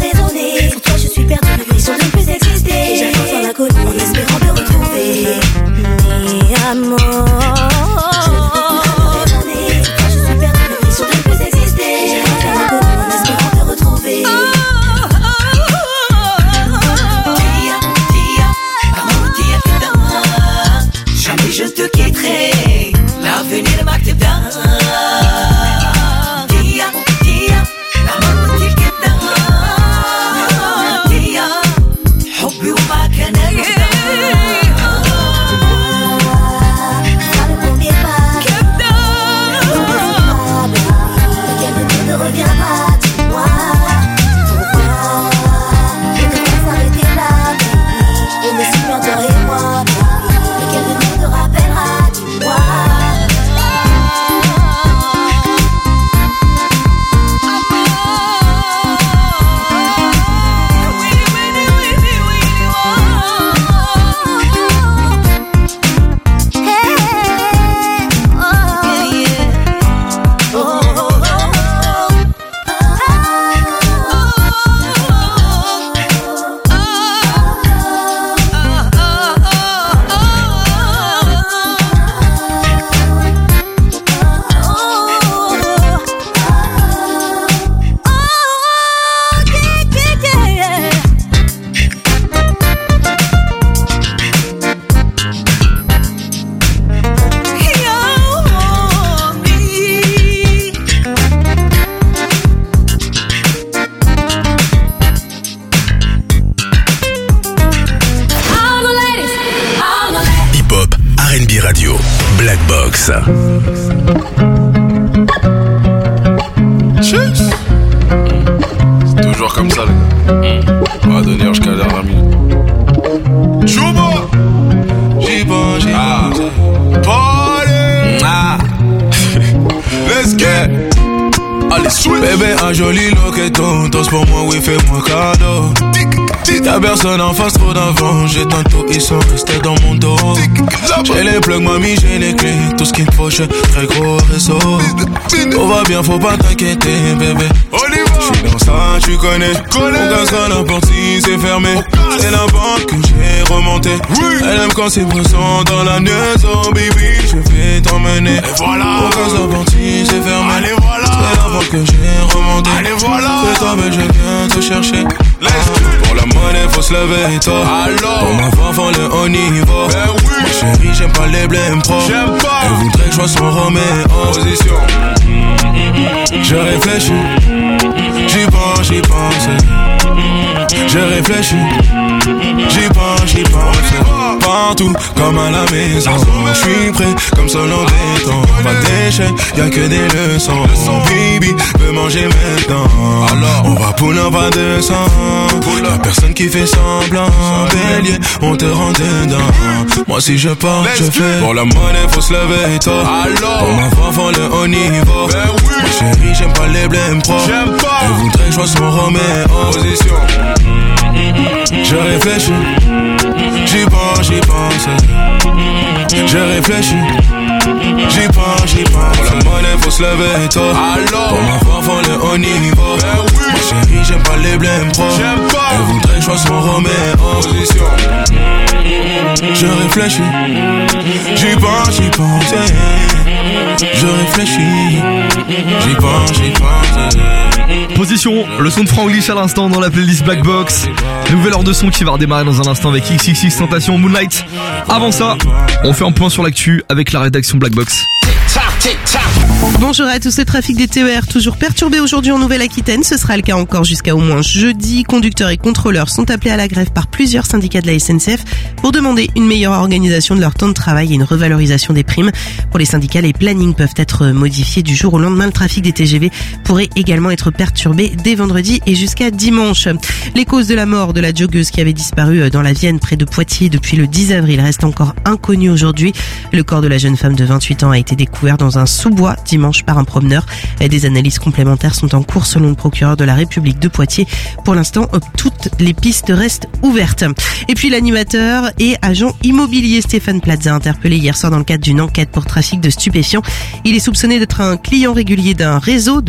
Yeah. Allez, switch. Bébé, un joli loqueton, danse pour moi, oui, fais-moi cadeau. Y'a personne en face, trop d'avant. J'ai tantôt, ils sont restés dans mon dos. J'ai les plugs, mamie, j'ai les clés. Tout ce qu'il te faut, j'ai très gros réseau. Tout va bien, faut pas t'inquiéter, bébé. J'suis dans ça, tu connais. On cassera la porte si c'est fermé. C'est la banque que j'ai remontée. Elle aime quand c'est présent dans la maison, baby. Je vais t'emmener. On casse la porte si c'est fermé. Allez, voilà. C'est la banque que j'ai remontée. Allez, voilà. Fais-toi belle, je viens te chercher. Pour la monnaie, faut se lever tôt. Pour ma femme, faut le haut niveau. Ben oui. Ma chérie, j'aime pas les blèmes pro. J'aime pas. Elle voudrait que je sois son Roméo. Position. Je réfléchis. J'y pense, j'y pense. Je réfléchis. J'y pense, j'y pense. Partout, comme à la maison. J'suis prêt, comme seul en béton. Pas d'échec, y'a que des leçons. Baby, veux manger maintenant. Alors, on va pour un pas de sang. Y'a personne qui fait semblant. Bélier, on te rend dedans. Moi si je pars, je fais. Pour la monnaie, faut se lever tôt. Pour ma femme, faut le haut niveau. Ma chérie, j'aime pas les blèmes pro. Elle voudrait que je sois son Roméo. Position. Je réfléchis. J'y pense, j'y pense. Je réfléchis. J'y pense, j'y pense. Pour la monnaie, faut se lever tôt. Pour ma femme, faut le haut niveau. Ma chérie, j'aime pas les blèmes pro. Elle voudrait que je sois son Roméo. Position. Je réfléchis. J'y pense, j'y pense. Je réfléchis. J'y pense, j'y pense. Position, le son de Franglish à l'instant dans la playlist Black Box. Nouvelle heure de son qui va redémarrer dans un instant avec X X X Tentation Moonlight. Avant ça, on fait un point sur l'actu avec la rédaction Black Box. Bonjour à tous, le trafic des T E R toujours perturbé aujourd'hui en Nouvelle-Aquitaine. Ce sera le cas encore jusqu'à au moins jeudi. Conducteurs et contrôleurs sont appelés à la grève par plusieurs syndicats de la S N C F pour demander une meilleure organisation de leur temps de travail et une revalorisation des primes. Pour les syndicats, les plannings peuvent être modifiés du jour au lendemain. Le trafic des T G V pourrait également être perturbé dès vendredi et jusqu'à dimanche. Les causes de la mort de la joggeuse qui avait disparu dans la Vienne près de Poitiers depuis le dix avril restent encore inconnues aujourd'hui. Le corps de la jeune femme de vingt-huit ans a été découvert dans un sous-bois dimanche par un promeneur. Des analyses complémentaires sont en cours selon le procureur de la République de Poitiers. Pour l'instant, toutes les pistes restent ouvertes. Et puis l'animateur et agent immobilier Stéphane Plaza interpellé hier soir dans le cadre d'une enquête pour trafic de stupéfiants. Il est soupçonné d'être un client régulier d'un réseau de